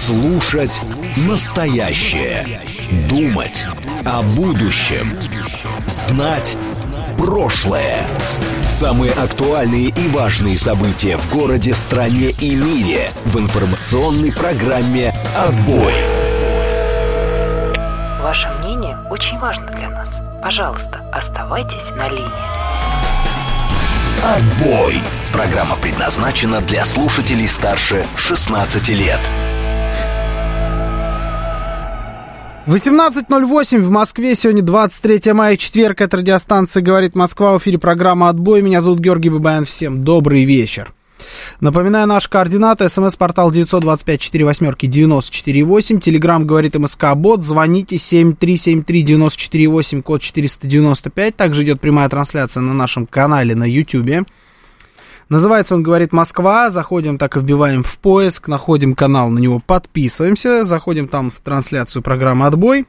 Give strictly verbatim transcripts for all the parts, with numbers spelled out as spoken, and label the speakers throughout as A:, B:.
A: Слушать настоящее. Думать о будущем. Знать прошлое. Самые актуальные и важные события в городе, стране и мире в информационной программе «Отбой».
B: Ваше мнение очень важно для нас. Пожалуйста, оставайтесь на линии.
A: «Отбой». Программа предназначена для слушателей старше шестнадцати лет.
C: восемнадцать ноль восемь в Москве. Сегодня двадцать третьего мая, четверг. Это радиостанция «Говорит Москва». В эфире программа «Отбой». Меня зовут Георгий Бабаян. Всем добрый вечер. Напоминаю, наши координаты. СМС-портал девять два пять четыре восемь девяносто четыре восемь. Телеграм «Говорит МСК-бот». Звоните семь три семь три девяносто четыре восемь, код четыреста девяносто пять. Также идет прямая трансляция на нашем канале на Ютьюбе. Называется он «Говорит Москва». Заходим, так и вбиваем в поиск, находим канал, на него подписываемся. Заходим там в трансляцию программы «Отбой».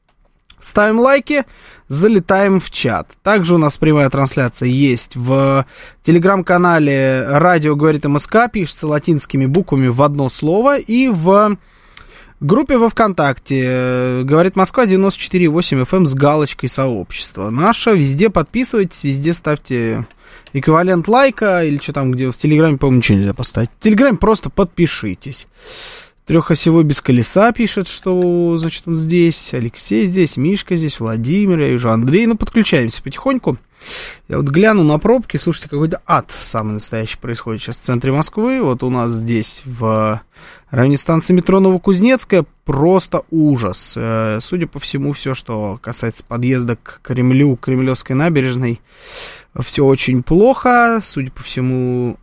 C: Ставим лайки, залетаем в чат. Также у нас прямая трансляция есть в телеграм-канале «Радио говорит МСК», пишется латинскими буквами в одно слово, и в группе во ВКонтакте «Говорит Москва» девяносто четыре восемь эф эм с галочкой «Сообщество». Наша, везде подписывайтесь, везде ставьте эквивалент лайка, или что там, где в Телеграме, по-моему, ничего нельзя поставить. В Телеграме просто подпишитесь. Трехосевой без колеса пишет, что, значит, он здесь, Алексей здесь, Мишка здесь, Владимир, я вижу Андрей. Ну, подключаемся потихоньку. Я вот гляну на пробки, слушайте, какой-то ад самый настоящий происходит сейчас в центре Москвы. Вот у нас здесь, в районе станции метро Новокузнецкая, просто ужас. Судя по всему, все, что касается подъезда к Кремлю, к Кремлевской набережной, все очень плохо. Судя по всему,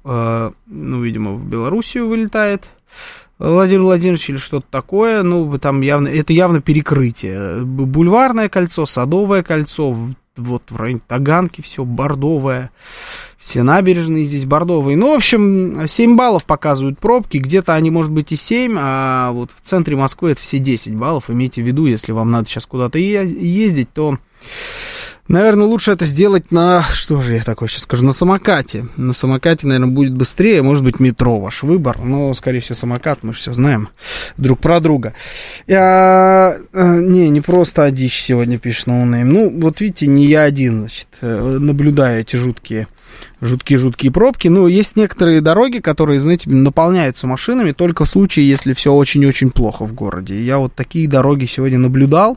C: ну, видимо, в Белоруссию вылетает Владимир Владимирович или что-то такое, ну, там явно, это явно перекрытие. Бульварное кольцо, Садовое кольцо, вот в районе Таганки все бордовое, все набережные здесь бордовые. Ну, в общем, семь баллов показывают пробки, где-то они, может быть, и семь, а вот в центре Москвы это все десять баллов. Имейте в виду, если вам надо сейчас куда-то ездить, то, наверное, лучше это сделать на, что же я такое сейчас скажу, на самокате. На самокате, наверное, будет быстрее, может быть, метро ваш выбор, но, скорее всего, самокат, мы же все знаем друг про друга. Я, не, не просто одичь сегодня пишет ноунейм. Ну, вот видите, не я один, значит, наблюдаю эти жуткие, жуткие-жуткие пробки. Ну, есть некоторые дороги, которые, знаете, наполняются машинами только в случае, если все очень-очень плохо в городе. Я вот такие дороги сегодня наблюдал.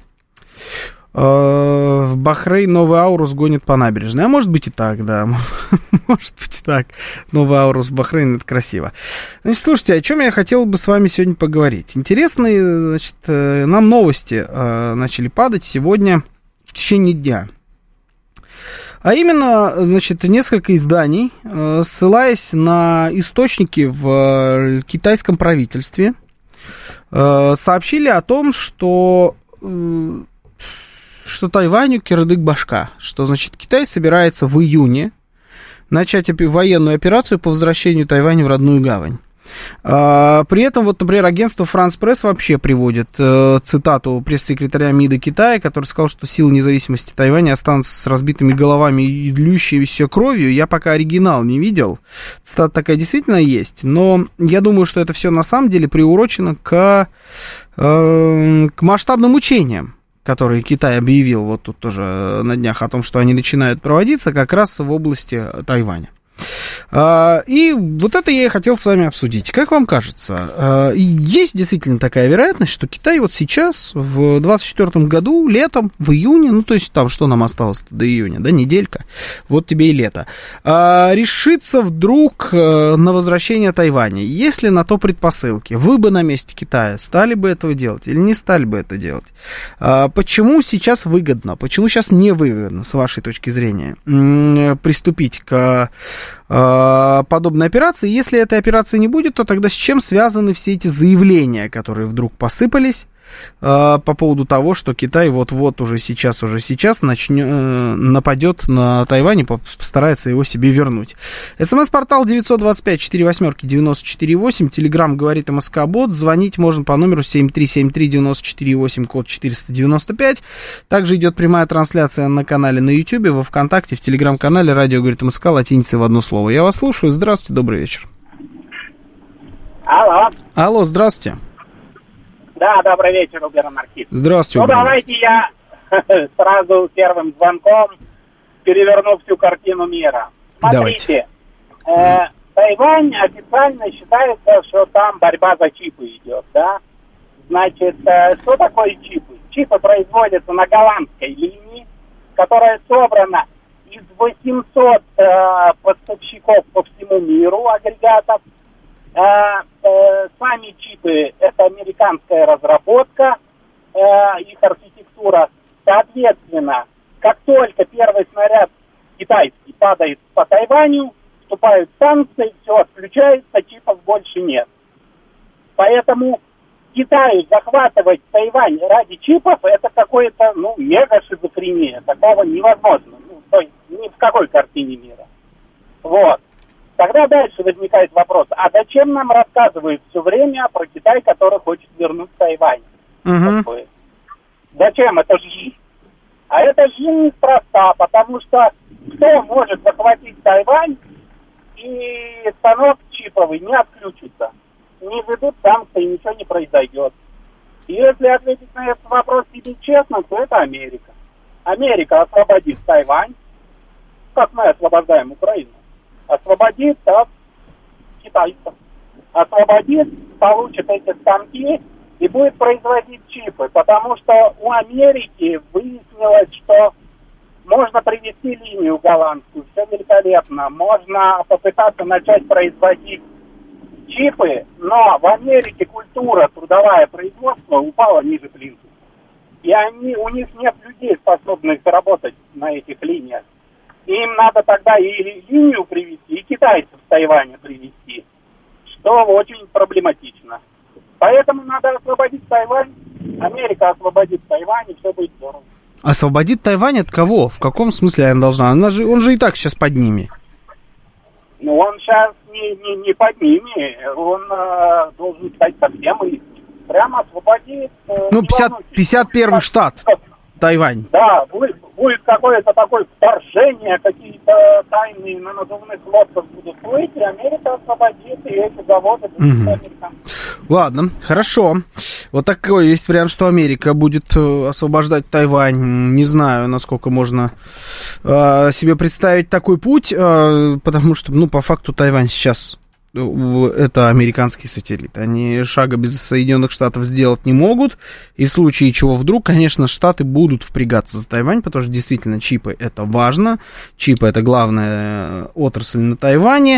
C: В Бахрейн новый Аурус гонит по набережной. А может быть и так, да. Может быть и так. Новый Аурус в Бахрейн, это красиво. Значит, слушайте, о чем я хотел бы с вами сегодня поговорить. Интересные, значит, нам новости начали падать сегодня в течение дня. А именно, значит, несколько изданий, ссылаясь на источники в китайском правительстве, сообщили о том, что... что Тайваню кирдык-башка, что, значит, Китай собирается в июне начать военную операцию по возвращению Тайваня в родную гавань. А, при этом, вот, например, агентство France Press вообще приводит э, цитату пресс-секретаря МИДа Китая, который сказал, что силы независимости Тайваня останутся с разбитыми головами и льющейся кровью. Я пока оригинал не видел. Цитата такая действительно есть, но я думаю, что это все на самом деле приурочено к, э, к масштабным учениям, который Китай объявил вот тут тоже на днях о том, что они начинают проводиться как раз в области Тайваня. И вот это я и хотел с вами обсудить. Как вам кажется, есть действительно такая вероятность, что Китай вот сейчас, в двадцать четвёртом году, летом, в июне, ну, то есть там что нам осталось до июня, да, неделька, вот тебе и лето, решится вдруг на возвращение Тайваня? Есть ли на то предпосылки? Вы бы на месте Китая стали бы этого делать или не стали бы это делать? Почему сейчас выгодно, почему сейчас невыгодно, с вашей точки зрения, приступить к подобной операции? Если этой операции не будет, то тогда с чем связаны все эти заявления, которые вдруг посыпались по поводу того, что Китай вот-вот уже сейчас, уже сейчас начнет, нападет на Тайвань и постарается его себе вернуть. СМС-портал девять два пять четыре восемь девяносто четыре восемь, Телеграм говорит МСК-бот, звонить можно по номеру семь три семь три девяносто четыре восемь, код четыреста девяносто пять. Также идет прямая трансляция на канале на Ютьюбе, во ВКонтакте, в Телеграм-канале «Радио говорит МСК», латиницей в одно слово. Я вас слушаю. Здравствуйте, добрый вечер.
D: Алло.
C: Алло, здравствуйте.
D: Да, добрый вечер, Убер-Маркиз.
C: Здравствуйте.
D: Ну,
C: Убер.
D: давайте я сразу первым звонком переверну всю картину мира. Смотрите, э, Тайвань официально считается, что там борьба за чипы идет, да? Значит, э, что такое чипы? Чипы производятся на голландской линии, которая собрана из восьмисот э, поставщиков по всему миру агрегатов. Э, э, сами чипы – это американская разработка, э, их архитектура. Соответственно, как только первый снаряд китайский падает по Тайваню, вступают санкции, все отключается, чипов больше нет. Поэтому Китаю захватывать Тайвань ради чипов – это какое-то, ну, мега-шизофрения. Такого невозможно. Ну, то есть ни в какой картине мира. Вот. Тогда дальше возникает вопрос, а зачем нам рассказывают все время про Китай, который хочет вернуть Тайвань?
C: Угу.
D: Зачем? Это же жизнь. А эта жизнь неспроста, потому что кто может захватить Тайвань, и станок чиповый не отключится. Не ведут санкции, ничего не произойдет. И если ответить на этот вопрос тебе честно, то это Америка. Америка освободит Тайвань, как мы освобождаем Украину. Освободит от китайцев. Освободит, получит эти станки и будет производить чипы. Потому что у Америки выяснилось, что можно привести линию голландскую, все великолепно. Можно попытаться начать производить чипы, но в Америке культура, трудовое производство упала ниже плинтуса. И они, у них нет людей, способных работать на этих линиях. Им надо тогда и линию привести, и китайцев в Тайване привести, что очень проблематично. Поэтому надо освободить Тайвань, Америка освободит Тайвань, и все будет здорово.
C: Освободит Тайвань от кого? В каком смысле она должна? Она же, он же и так сейчас под ними.
D: Ну, он сейчас не, не, не под ними, он э, должен стать совсем и прямо освободит. Э,
C: ну, пятьдесят первый штат, Тайвань.
D: Да, будет, будет какое-то такое вторжение, какие-то тайны на надувных лодках будут плыть, и Америка освободит, и эти заводы будут угу. американские.
C: Ладно, хорошо. Вот такой есть вариант, что Америка будет освобождать Тайвань. Не знаю, насколько можно э, себе представить такой путь, э, потому что, ну, по факту Тайвань сейчас это американский сателлит. Они шага без Соединенных Штатов сделать не могут. И в случае чего вдруг, конечно, Штаты будут впрягаться за Тайвань, потому что действительно чипы это важно. Чипы это главная отрасль на Тайване.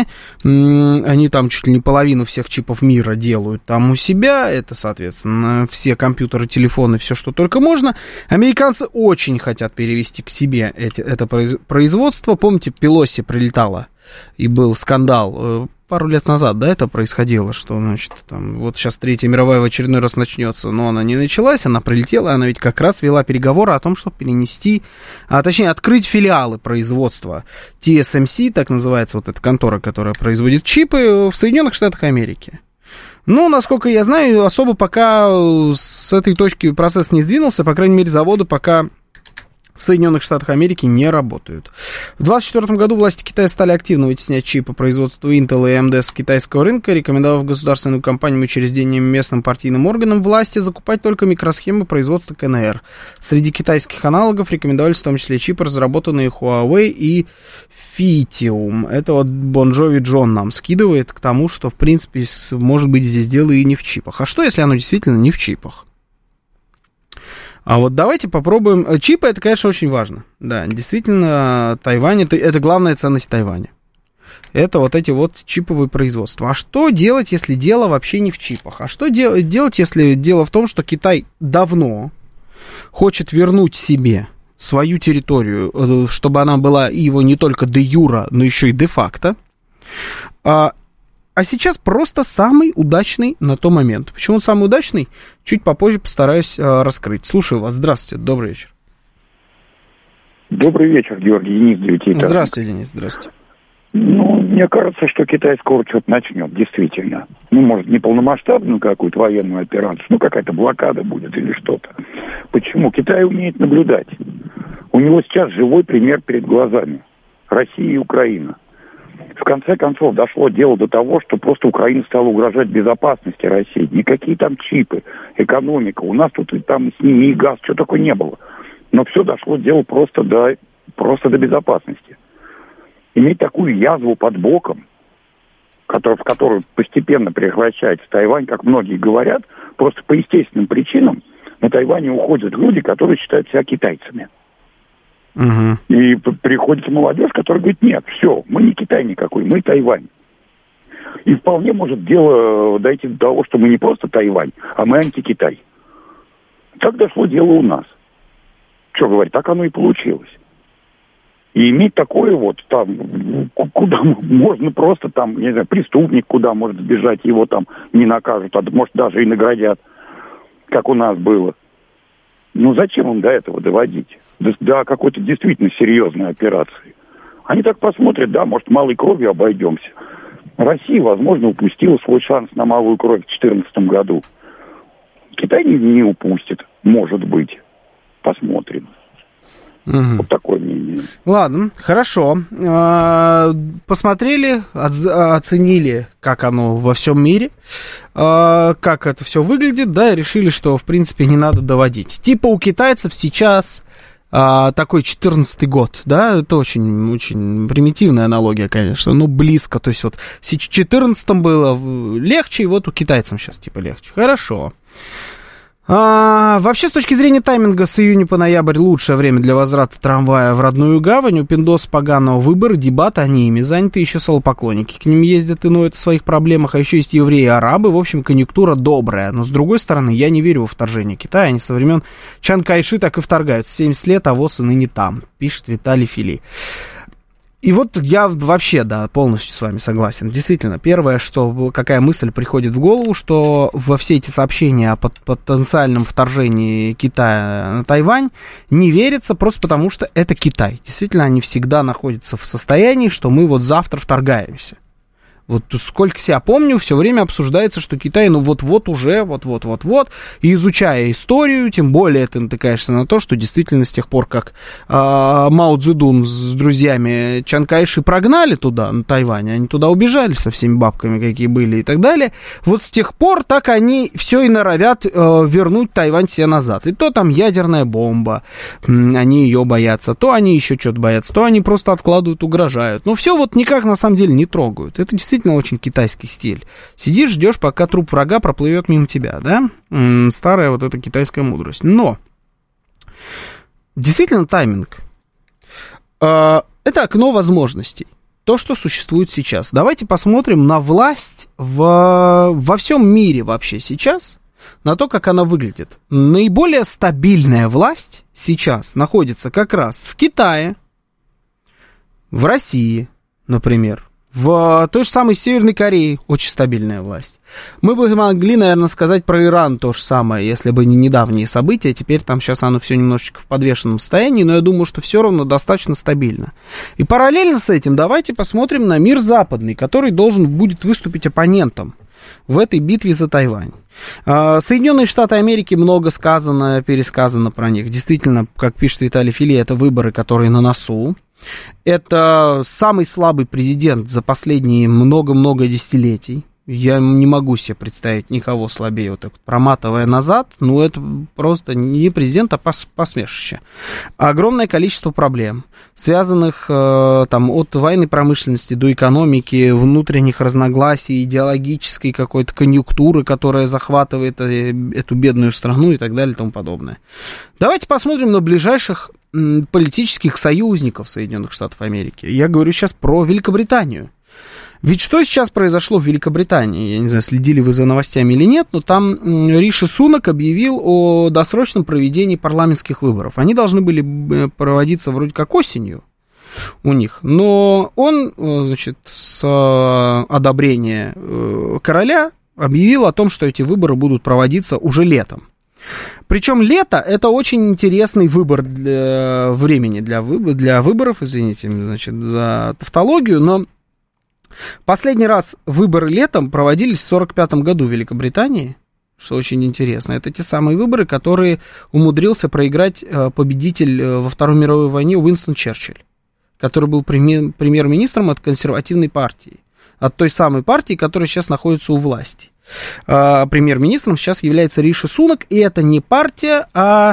C: Они там чуть ли не половину всех чипов мира делают там у себя. Это, соответственно, все компьютеры, телефоны, все, что только можно. Американцы очень хотят перевести к себе эти, это производство. Помните, Пелоси прилетала и был скандал пару лет назад, да, это происходило, что, значит, там, вот сейчас Третья мировая в очередной раз начнется, но она не началась, она прилетела, она ведь как раз вела переговоры о том, чтобы перенести, а точнее, открыть филиалы производства ти эс эм си, так называется вот эта контора, которая производит чипы, в Соединенных Штатах Америки. Ну, насколько я знаю, особо пока с этой точки процесс не сдвинулся, по крайней мере, заводы пока в Соединенных Штатах Америки не работают. В двадцать четвёртом году власти Китая стали активно вытеснять чипы производства Intel и эй эм ди с китайского рынка, рекомендовав государственным компаниям и учреждениям местным партийным органам власти закупать только микросхемы производства ка эн эр. Среди китайских аналогов рекомендовались в том числе чипы, разработанные Huawei и Phytium. Это вот Bon Jovi John нам скидывает к тому, что, в принципе, может быть, здесь дело и не в чипах. А что, если оно действительно не в чипах? А вот давайте попробуем. Чипы, это, конечно, очень важно. Да, действительно, Тайвань, это, это главная ценность Тайваня. Это вот эти вот чиповые производства. А что делать, если дело вообще не в чипах? А что де- делать, если дело в том, что Китай давно хочет вернуть себе свою территорию, чтобы она была его не только де юра, но еще и де факто? А, А сейчас просто самый удачный на тот момент. Почему он самый удачный? Чуть попозже постараюсь э, раскрыть. Слушаю вас. Здравствуйте. Добрый вечер.
E: Добрый вечер, Георгий. Денис Девятиэтажник.
C: Здравствуйте, Денис. Здравствуйте.
E: Ну, мне кажется, что Китай скоро что-то начнет, действительно. Ну, может, не полномасштабную какую-то военную операцию, ну, какая-то блокада будет или что-то. Почему? Китай умеет наблюдать. У него сейчас живой пример перед глазами. Россия и Украина. В конце концов, дошло дело до того, что просто Украина стала угрожать безопасности России. Никакие там чипы, экономика. У нас тут и там с ними и газ, что такое не было. Но все дошло дело просто до, просто до безопасности. Иметь такую язву под боком, который, в которую постепенно превращается Тайвань, как многие говорят, просто по естественным причинам на Тайване уходят люди, которые считают себя китайцами.
C: Угу.
E: И приходит молодежь, которая говорит, нет, все, мы не Китай никакой, мы Тайвань. И вполне может дело дойти до того, что мы не просто Тайвань, а мы антикитай. Так дошло дело у нас. Что говорить, так оно и получилось. И иметь такое вот, там, куда можно просто там, не знаю, преступник куда может сбежать, его там не накажут, а может даже и наградят, как у нас было. Ну зачем им до этого доводить? До, до какой-то действительно серьезной операции. Они так посмотрят, да, может, малой кровью обойдемся. Россия, возможно, упустила свой шанс на малую кровь в две тысячи четырнадцатом году. Китай не, не упустит, может быть. Посмотрим.
C: Угу.
E: Вот такое мнение.
C: Ладно, хорошо. Посмотрели, оценили, как оно во всем мире, как это все выглядит, да, и решили, что, в принципе, не надо доводить. Типа у китайцев сейчас такой четырнадцатый год, да, это очень, очень примитивная аналогия, конечно, но близко, то есть вот в четырнадцатом было легче, и вот у китайцев сейчас типа легче. Хорошо. А, вообще, с точки зрения тайминга, с июня по ноябрь лучшее время для возврата трамвая в родную гавань. У пиндос поганого выбора, дебаты, они ими заняты, еще солопоклонники к ним ездят и ноют о своих проблемах, а еще есть евреи и арабы. В общем, конъюнктура добрая. Но, с другой стороны, я не верю во вторжение Китая. Они со времен Чан Кайши так и вторгаются. семьдесят лет, а ВОЗ и ныне там, пишет Виталий Фили. И вот я вообще, да, полностью с вами согласен. Действительно, первое, что, какая мысль приходит в голову, что во все эти сообщения о потенциальном вторжении Китая на Тайвань не верится просто потому, что это Китай. Действительно, они всегда находятся в состоянии, что мы вот завтра вторгаемся. Вот сколько себя помню, все время обсуждается, что Китай, ну вот-вот уже, вот-вот-вот-вот, и изучая историю, тем более ты натыкаешься на то, что действительно с тех пор, как э, Мао Цзэдун с друзьями Чан Кайши прогнали туда, на Тайвань, они туда убежали со всеми бабками, какие были и так далее, вот с тех пор так они все и норовят э, вернуть Тайвань себе назад. И то там ядерная бомба, они ее боятся, то они еще что-то боятся, то они просто откладывают, угрожают. Но все вот никак на самом деле не трогают. Это действительно очень китайский стиль. Сидишь, ждешь, пока труп врага проплывет мимо тебя, да? М-м, старая вот эта китайская мудрость. Но действительно тайминг. Э, это окно возможностей. То, что существует сейчас. Давайте посмотрим на власть в, во всем мире вообще сейчас, на то, как она выглядит. Наиболее стабильная власть сейчас находится как раз в Китае, в России, например. В той же самой Северной Корее очень стабильная власть. Мы бы могли, наверное, сказать про Иран то же самое, если бы не недавние события. Теперь там сейчас оно все немножечко в подвешенном состоянии, но я думаю, что все равно достаточно стабильно. И параллельно с этим давайте посмотрим на мир западный, который должен будет выступить оппонентом в этой битве за Тайвань. Соединенные Штаты Америки, много сказано, пересказано про них. Действительно, как пишет Виталий Фили, это выборы, которые на носу. Это самый слабый президент за последние много-много десятилетий. Я не могу себе представить никого слабее, вот так вот, проматывая назад. Ну, это просто не президент, а пос- посмешище. Огромное количество проблем, связанных э, там, от военной промышленности до экономики, внутренних разногласий, идеологической какой-то конъюнктуры, которая захватывает э, эту бедную страну и так далее и тому подобное. Давайте посмотрим на ближайших м, политических союзников Соединенных Штатов Америки. Я говорю сейчас про Великобританию. Ведь что сейчас произошло в Великобритании? Я не знаю, следили вы за новостями или нет, но там Риши Сунак объявил о досрочном проведении парламентских выборов. Они должны были проводиться вроде как осенью у них, но он, значит, с одобрения короля объявил о том, что эти выборы будут проводиться уже летом. Причем лето — это очень интересный выбор для времени для, выбор, для выборов, извините, значит, за тавтологию, но последний раз выборы летом проводились в сорок пятом году в Великобритании, что очень интересно. Это те самые выборы, которые умудрился проиграть победитель во Второй мировой войне Уинстон Черчилль. который был премьер- премьер-министром от консервативной партии, от той самой партии, которая сейчас находится у власти. А, премьер-министром сейчас является Риши Сунак, и это не партия, а,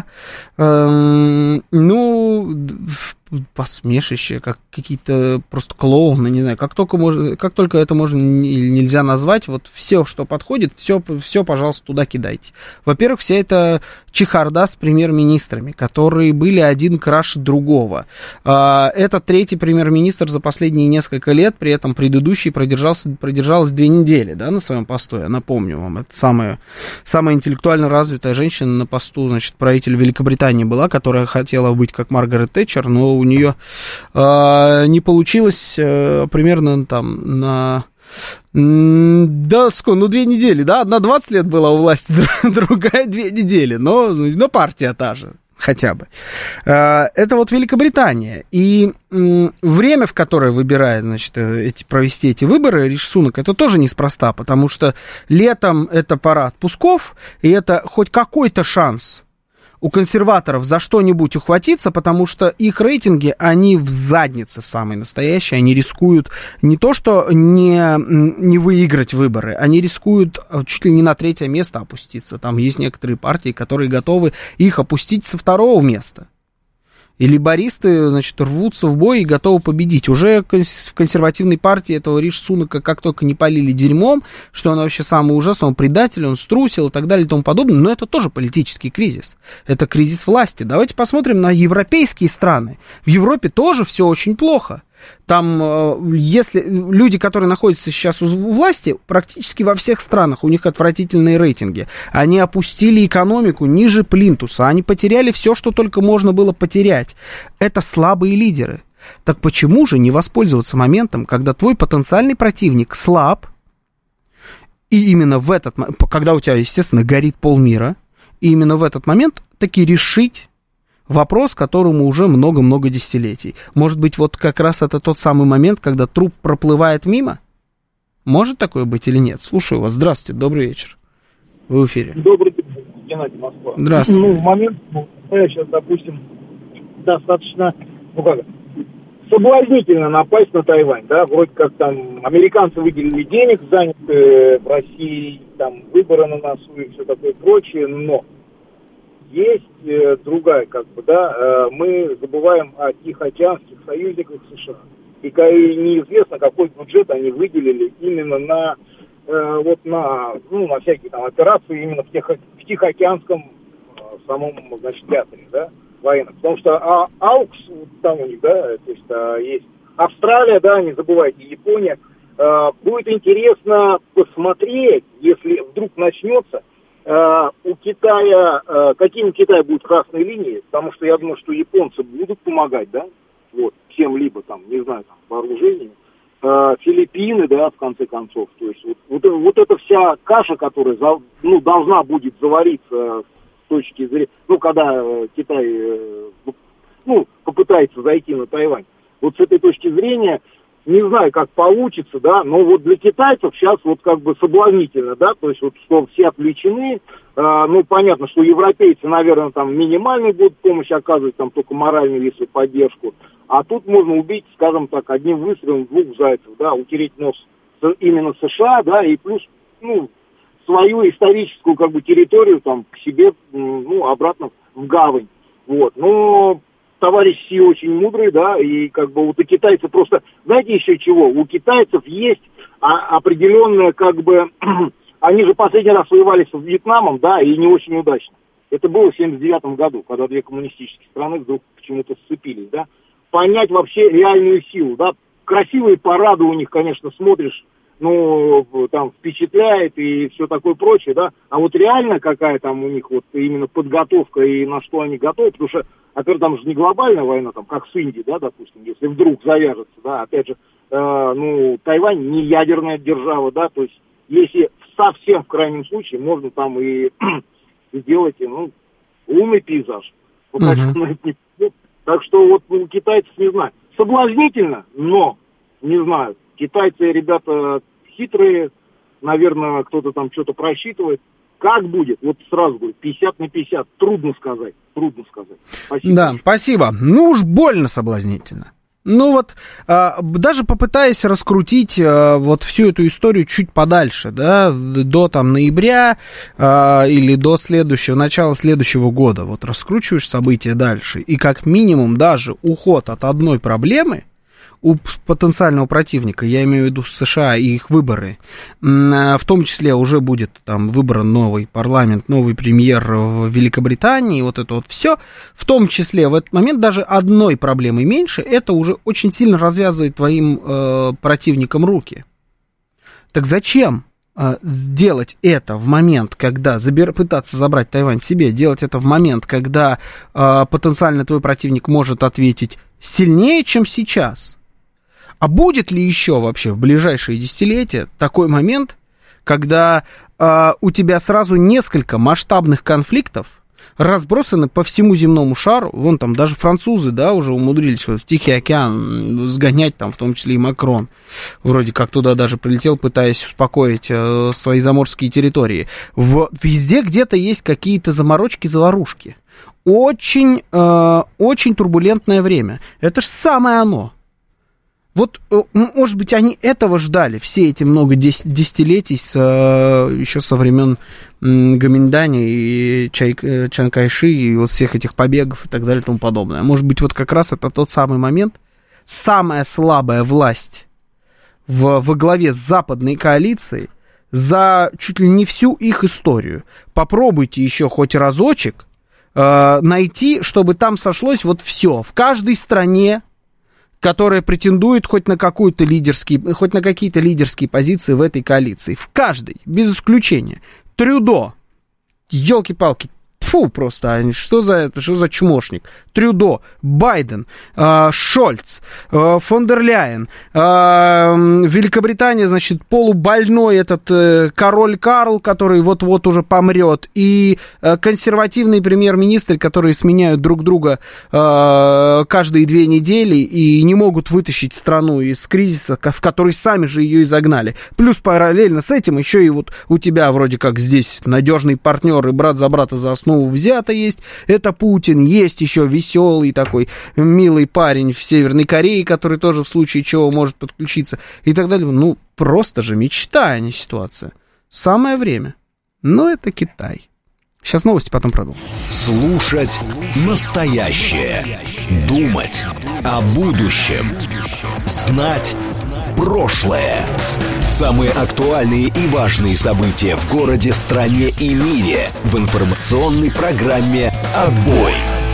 C: э, ну, посмешище, как какие-то просто клоуны, не знаю, как только, можно, как только это можно или нельзя назвать, вот все, что подходит, все, все, пожалуйста, туда кидайте. Во-первых, вся эта чехарда с премьер-министрами, которые были один краше другого. Это третий премьер-министр за последние несколько лет, при этом предыдущий продержался, продержалась две недели, да, на своем посту, я напомню вам, это самая, самая интеллектуально развитая женщина на посту, значит, правитель Великобритании была, которая хотела быть как Маргарет Тэтчер, но у нее э, не получилось э, примерно там на... Да, сколько, ну, две недели, да, одна двадцать лет была у власти, другая две недели, но, но партия та же, хотя бы. Это вот Великобритания, и время, в которое выбирает, значит, эти, провести эти выборы Риши Сунак, это тоже неспроста, потому что летом это пора отпусков, и это хоть какой-то шанс у консерваторов за что-нибудь ухватиться, потому что их рейтинги, они в заднице в самой настоящей, они рискуют не то, что не, не выиграть выборы, они рискуют чуть ли не на третье место опуститься. Там есть некоторые партии, которые готовы их опустить со второго места. И лейбористы, значит, рвутся в бой и готовы победить. Уже в консервативной партии этого Риши Сунака как только не полили дерьмом, что он вообще самый ужасный, он предатель, он струсил и так далее и тому подобное, но это тоже политический кризис. Это кризис власти. Давайте посмотрим на европейские страны. В Европе тоже все очень плохо. Там, если люди, которые находятся сейчас у власти, практически во всех странах у них отвратительные рейтинги. Они опустили экономику ниже плинтуса, они потеряли все, что только можно было потерять. Это слабые лидеры. Так почему же не воспользоваться моментом, когда твой потенциальный противник слаб, и именно в этот момент, когда у тебя, естественно, горит полмира, и именно в этот момент таки решить вопрос, которому уже много-много десятилетий. Может быть, вот как раз это тот самый момент, когда труп проплывает мимо? Может такое быть или нет? Слушаю вас. Здравствуйте, добрый вечер. Вы в эфире.
F: Добрый день, Геннадий, Москва.
C: Здравствуйте.
F: Ну, в момент, ну, я сейчас, допустим, достаточно, ну как, соблазнительно напасть на Тайвань, да, вроде как там американцы выделили денег, заняты в России, там, выборы на носу и все такое прочее, но есть э, другая, как бы, да, э, мы забываем о тихоокеанских союзниках США. И, и неизвестно, какой бюджет они выделили именно на, э, вот на, ну, на всякие там операции именно в, Тихо, в Тихоокеанском э, самом, значит, театре, да, военном. Потому что а, АУКС, вот там у них, да, то есть а, есть Австралия, да, не забывайте, Япония. Э, будет интересно посмотреть, если вдруг начнется, Uh, у Китая, uh, какими у Китая будут красные линии, потому что я думаю, что японцы будут помогать, да, вот, чем-либо там, не знаю, там, вооружениями, uh, Филиппины, да, в конце концов, то есть вот, вот, вот эта вся каша, которая, за, ну, должна будет завариться с точки зрения, ну, когда uh, Китай, uh, ну, попытается зайти на Тайвань, вот с этой точки зрения, не знаю, как получится, да, но вот для китайцев сейчас вот как бы соблазнительно, да, то есть вот что все отвлечены, э, ну, понятно, что европейцы, наверное, там минимальную будут помощь оказывать, там только моральную, если поддержку, а тут можно убить, скажем так, одним выстрелом двух зайцев, да, утереть нос именно США, да, и плюс, ну, свою историческую, как бы, территорию там к себе, ну, обратно в гавань, вот, но... Товарищ Си очень мудрый, да, и как бы вот у китайцев просто, знаете еще чего, у китайцев есть а, определенная, как бы, они же последний раз воевали с Вьетнамом, да, и не очень удачно. Это было в семьдесят девятом году, когда две коммунистические страны вдруг почему-то сцепились, да. Понять вообще реальную силу, да, красивые парады у них, конечно, смотришь, ну, там, впечатляет и все такое прочее, да, а вот реально какая там у них вот именно подготовка и на что они готовы, потому что, опять же, там же не глобальная война, там, как с Индией, да, допустим, если вдруг завяжется, да, опять же, э, ну, Тайвань не ядерная держава, да, то есть, если совсем в крайнем случае, можно там и сделать, ну, умный пейзаж. Вот, uh-huh. так, так что вот у китайцев, не знаю, соблазнительно, но, не знаю, китайцы, ребята, хитрые, наверное, кто-то там что-то просчитывает. Как будет? Вот сразу говорю, пятьдесят на пятьдесят. Трудно сказать. Трудно сказать. Спасибо.
C: Да, спасибо. Ну уж больно соблазнительно. Ну вот, а, даже попытаясь раскрутить а, вот всю эту историю чуть подальше, да, до там ноября а, или до следующего, начала следующего года, вот раскручиваешь события дальше, и как минимум даже уход от одной проблемы у потенциального противника, я имею в виду США и их выборы, в том числе уже будет там выбран новый парламент, новый премьер в Великобритании, вот это вот все, в том числе в этот момент даже одной проблемы меньше, это уже очень сильно развязывает твоим э, противникам руки. Так зачем э, сделать это в момент, когда забер... пытаться забрать Тайвань себе, делать это в момент, когда э, потенциально твой противник может ответить сильнее, чем сейчас? А будет ли еще вообще в ближайшие десятилетия такой момент, когда э, у тебя сразу несколько масштабных конфликтов разбросаны по всему земному шару? Вон там даже французы, да, уже умудрились в Тихий океан сгонять, там в том числе и Макрон. Вроде как туда даже прилетел, пытаясь успокоить э, свои заморские территории. В, везде где-то есть какие-то заморочки, заварушки. Очень, э, очень турбулентное время. Это ж самое оно. Вот, может быть, они этого ждали все эти много десятилетий, с, еще со времен Гоминьдани и Чай, Чан Кайши, и вот всех этих побегов и так далее и тому подобное. Может быть, вот как раз это тот самый момент, самая слабая власть в, во главе с западной коалицией за чуть ли не всю их историю. Попробуйте еще хоть разочек э, найти, чтобы там сошлось вот все. В каждой стране, которая претендует хоть на какую-то лидерские, хоть на какие-то лидерские позиции в этой коалиции. В каждой, без исключения. Трюдо. Елки-палки. Фу, просто, что за это, что за чмошник? Трюдо, Байден, э, Шольц, э, фон дер Ляйен, э, Великобритания, значит, полубольной этот э, король Карл, который вот-вот уже помрет, и э, консервативные премьер-министры, которые сменяют друг друга э, каждые две недели и не могут вытащить страну из кризиса, в который сами же ее и загнали. Плюс параллельно с этим еще и вот у тебя вроде как здесь надежный партнер и брат за брата за основу взято есть, это Путин, есть еще веселый такой милый парень в Северной Корее, который тоже в случае чего может подключиться и так далее. Ну, просто же мечта, а не ситуация. Самое время. Но это Китай. Сейчас новости, потом продолжим.
A: Слушать настоящее. Думать о будущем. Знать прошлое. Самые актуальные и важные события в городе, стране и мире в информационной программе «Отбой».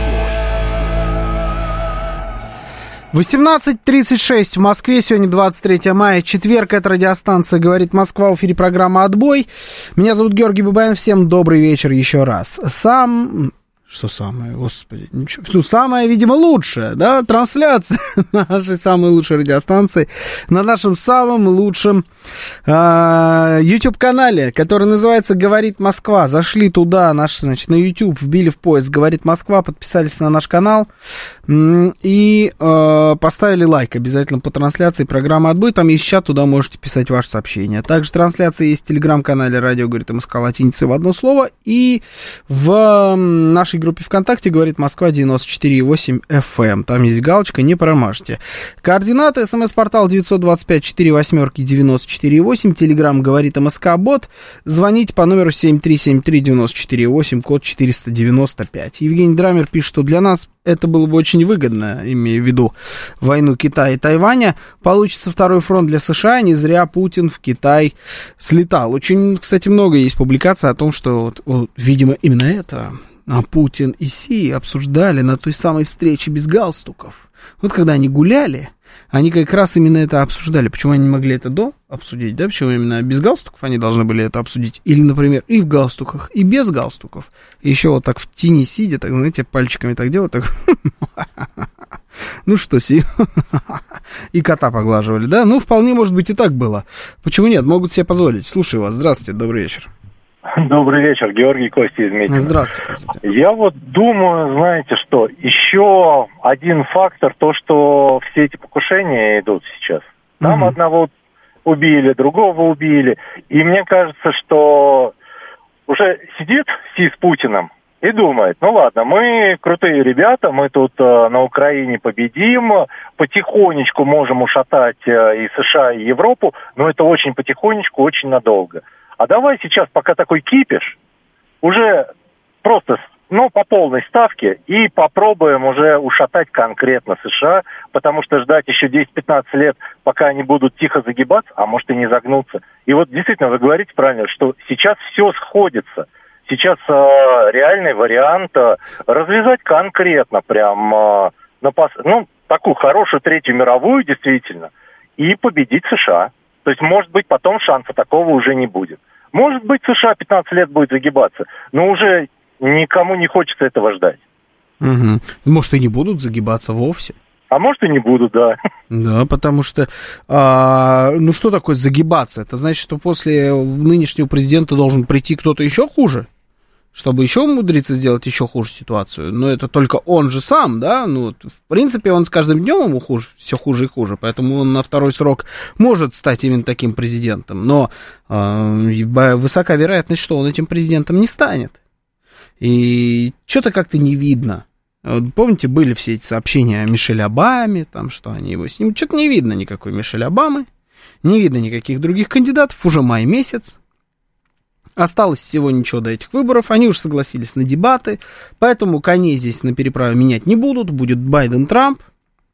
C: восемнадцать тридцать шесть в Москве, сегодня двадцать третье мая, четверг, это радиостанция «Говорит Москва», в эфире программа «Отбой». Меня зовут Георгий Бабаян, всем добрый вечер еще раз. Сам... Что самое, господи, ничего. Ну, самое, видимо, лучшее, да, трансляция нашей самой лучшей радиостанции на нашем самом лучшем э, YouTube-канале, который называется «Говорит Москва». Зашли туда, наш, значит, на YouTube, вбили в поиск «Говорит Москва», подписались на наш канал и э, поставили лайк обязательно по трансляции программы «Отбой». Там есть чат, туда можете писать ваши сообщения. Также трансляция есть в телеграм-канале «Радио говорит МСК» латиницей в одно слово и в нашей группе ВКонтакте «Говорит Москва» девяносто четыре и восемь эф эм. Там есть галочка, не промажьте. Координаты: смс-портал девятьсот двадцать пять сорок восемь девяносто четыре восемь. Телеграм «Говорит МСК» бот. Звоните по номеру семь три семь три девяносто четыре восемь, код четыреста девяносто пять. Евгений Драмер пишет, что для нас это было бы очень выгодно, имея в виду войну Китая и Тайваня. Получится второй фронт для США. Не зря Путин в Китай слетал. Очень, кстати, много есть публикаций о том, что, вот, вот, видимо, именно это... А Путин и Си обсуждали на той самой встрече без галстуков. Вот когда они гуляли, они как раз именно это обсуждали. Почему они не могли это до обсудить, да? Почему именно без галстуков они должны были это обсудить? Или, например, и в галстуках, и без галстуков. И еще вот так в тени сидя, так, знаете, пальчиками так делать, так... Ну что, Си? И кота поглаживали, да? Ну, вполне, может быть, и так было. Почему нет? Могут себе позволить. Слушаю вас. Здравствуйте, добрый вечер.
G: Добрый вечер, Георгий, Костя из Митина.
C: Здравствуйте.
G: Я вот думаю, знаете что, еще один фактор, то, что все эти покушения идут сейчас. Там угу. одного убили, другого убили. И мне кажется, что уже сидит Си с Путиным и думает, ну ладно, мы крутые ребята, мы тут э, на Украине победим, потихонечку можем ушатать э, и США, и Европу, но это очень потихонечку, очень надолго. А давай сейчас, пока такой кипиш, уже просто, ну, по полной ставке, и попробуем уже ушатать конкретно США, потому что ждать еще десять-пятнадцать лет, пока они будут тихо загибаться, а может и не загнуться. И вот действительно, вы говорите правильно, что сейчас все сходится. Сейчас э, реальный вариант э, развязать конкретно прям, э, на пос... ну, такую хорошую Третью мировую, действительно, и победить США. То есть, может быть, потом шанса такого уже не будет. Может быть, США пятнадцать лет будет загибаться, но уже никому не хочется этого ждать.
C: Угу. Может, и не будут загибаться вовсе.
G: А может, и не будут, да.
C: Да, потому что, а, ну, что такое загибаться? Это значит, что после нынешнего президента должен прийти кто-то еще хуже, чтобы еще умудриться сделать еще хуже ситуацию. Но это только он же сам, да, ну, в принципе, он с каждым днем ему хуже, все хуже и хуже, поэтому он на второй срок может стать именно таким президентом, но э, высока вероятность, что он этим президентом не станет. И что-то как-то не видно. Вот, помните, были все эти сообщения о Мишеле Обаме, там, что они его с ним... Что-то не видно никакой Мишель Обамы, не видно никаких других кандидатов, уже май месяц. Осталось всего ничего до этих выборов, они уже согласились на дебаты, поэтому коней здесь на переправе менять не будут, будет Байден-Трамп,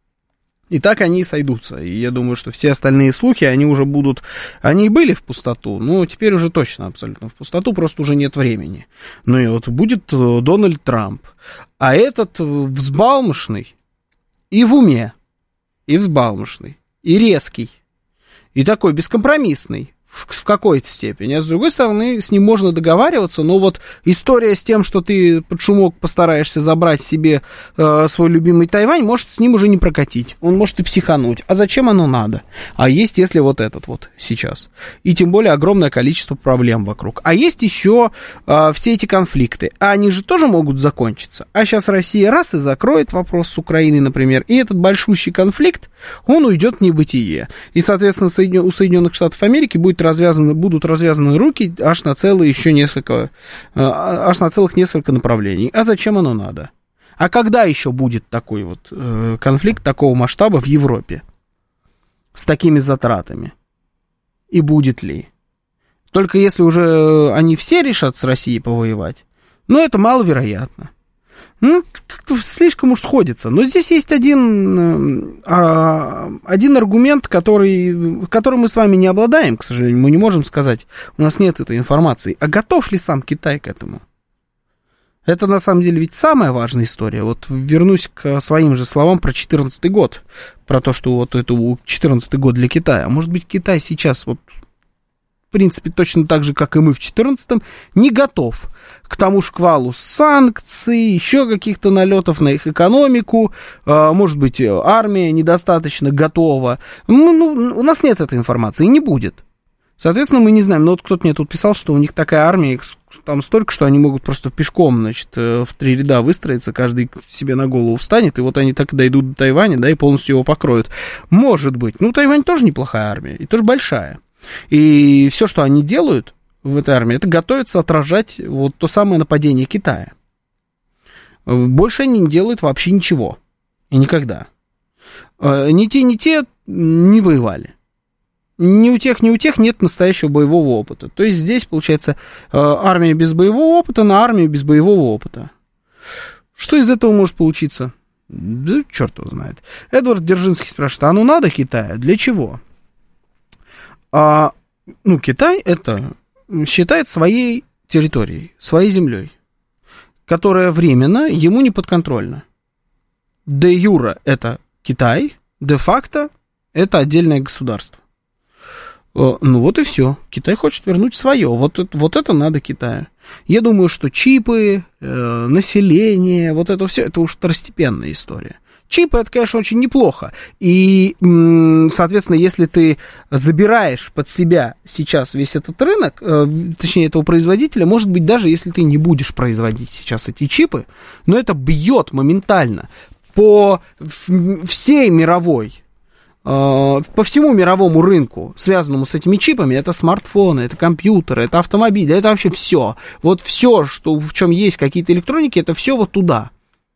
C: и так они и сойдутся. И я думаю, что все остальные слухи, они уже будут, они и были в пустоту, но теперь уже точно абсолютно в пустоту, просто уже нет времени. Ну и вот будет Дональд Трамп, а этот взбалмошный и в уме, и взбалмошный, и резкий, и такой бескомпромиссный. В какой-то степени, а с другой стороны, с ним можно договариваться, но вот история с тем, что ты под шумок постараешься забрать себе э, свой любимый Тайвань, может с ним уже не прокатить, он может и психануть, а зачем оно надо? А есть, если вот этот вот сейчас, и тем более огромное количество проблем вокруг, а есть еще э, все эти конфликты, а они же тоже могут закончиться, а сейчас Россия раз и закроет вопрос с Украиной, например, и этот большущий конфликт, он уйдет в небытие, и, соответственно, у Соединенных Штатов Америки будет развязаны, будут развязаны руки аж на целые еще несколько, аж на целых несколько направлений. А зачем оно надо? А когда еще будет такой вот э, конфликт такого масштаба в Европе? С такими затратами? И будет ли? Только если уже они все решат с Россией повоевать, но это маловероятно. Ну, как-то слишком уж сходится. Но здесь есть один, один аргумент, который, которым мы с вами не обладаем, к сожалению. Мы не можем сказать, у нас нет этой информации. А готов ли сам Китай к этому? Это, на самом деле, ведь самая важная история. Вот вернусь к своим же словам про четырнадцатый год. Про то, что вот это четырнадцатый год для Китая. Может быть, Китай сейчас, вот, в принципе, точно так же, как и мы в четырнадцатом, не готов к тому шквалу санкций, еще каких-то налетов на их экономику, может быть, армия недостаточно готова. Ну, ну, у нас нет этой информации, и не будет. Соответственно, мы не знаем, но вот кто-то мне тут писал, что у них такая армия, их там столько, что они могут просто пешком, значит, в три ряда выстроиться, каждый себе на голову встанет, и вот они так дойдут до Тайваня, да, и полностью его покроют. Может быть. Ну, Тайвань тоже неплохая армия, и тоже большая. И все, что они делают в этой армии, это готовится отражать вот то самое нападение Китая. Больше они не делают вообще ничего. И никогда. Ни те, ни те не воевали. Ни у тех, ни у тех нет настоящего боевого опыта. То есть здесь, получается, армия без боевого опыта на армию без боевого опыта. Что из этого может получиться? Да черт его знает. Эдвард Держинский спрашивает, а ну надо Китаю? Для чего? А, ну, Китай это считает своей территорией, своей землей, которая временно ему не подконтрольна. Де юре это Китай, де факто это отдельное государство. Ну вот и все. Китай хочет вернуть свое. Вот, вот это надо Китаю. Я думаю, что чипы, э, население, вот это все, это уж второстепенная история. Чипы, это, конечно, очень неплохо. И, соответственно, если ты забираешь под себя сейчас весь этот рынок, э, точнее, этого производителя, может быть, даже если ты не будешь производить сейчас эти чипы, но это бьет моментально по всей мировой по всему мировому рынку, связанному с этими чипами, это смартфоны, это компьютеры, это автомобили, это вообще все. Вот все, что, в чем есть какие-то электроники, это все вот туда.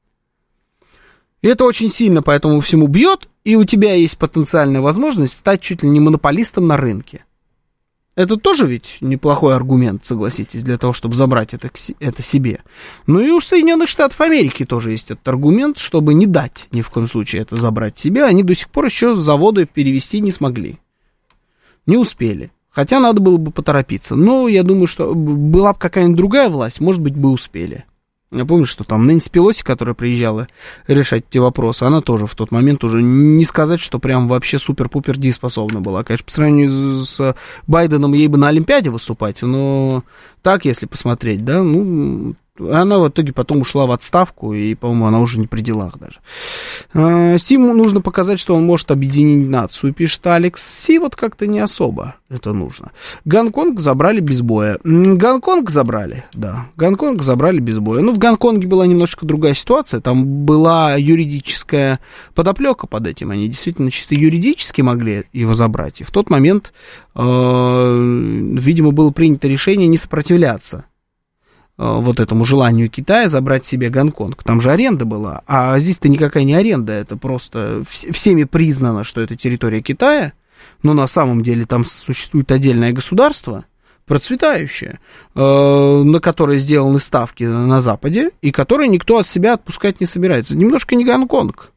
C: И это очень сильно по этому всему бьет, и у тебя есть потенциальная возможность стать чуть ли не монополистом на рынке. Это тоже ведь неплохой аргумент, согласитесь, для того, чтобы забрать это, это себе. Ну и у Соединенных Штатов Америки тоже есть этот аргумент, чтобы не дать ни в коем случае это забрать себе. Они до сих пор еще заводы перевести не смогли. Не успели. Хотя надо было бы поторопиться. Но я думаю, что была бы какая-нибудь другая власть, может быть, бы успели. Я помню, что там Нэнси Пелоси, которая приезжала решать эти вопросы, она тоже в тот момент уже не сказать, что прям вообще супер-пупер дееспособна была. Конечно, по сравнению с Байденом ей бы на Олимпиаде выступать, но так, если посмотреть, да, ну, она в итоге потом ушла в отставку, и, по-моему, она уже не при делах даже. Симу нужно показать, что он может объединить нацию, пишет Алекс. Си вот как-то не особо это нужно. Гонконг забрали без боя. Гонконг забрали, да. Гонконг забрали без боя. Ну, в Гонконге была немножко другая ситуация. Там была юридическая подоплека под этим. Они действительно чисто юридически могли его забрать. И в тот момент, э, видимо, было принято решение не сопротивляться вот этому желанию Китая забрать себе Гонконг. Там же аренда была, а здесь-то никакая не аренда, это просто всеми признано, что это территория Китая, но на самом деле там существует отдельное государство, процветающее, на которое сделаны ставки на Западе, и которое никто от себя отпускать не собирается. Немножко не Гонконг.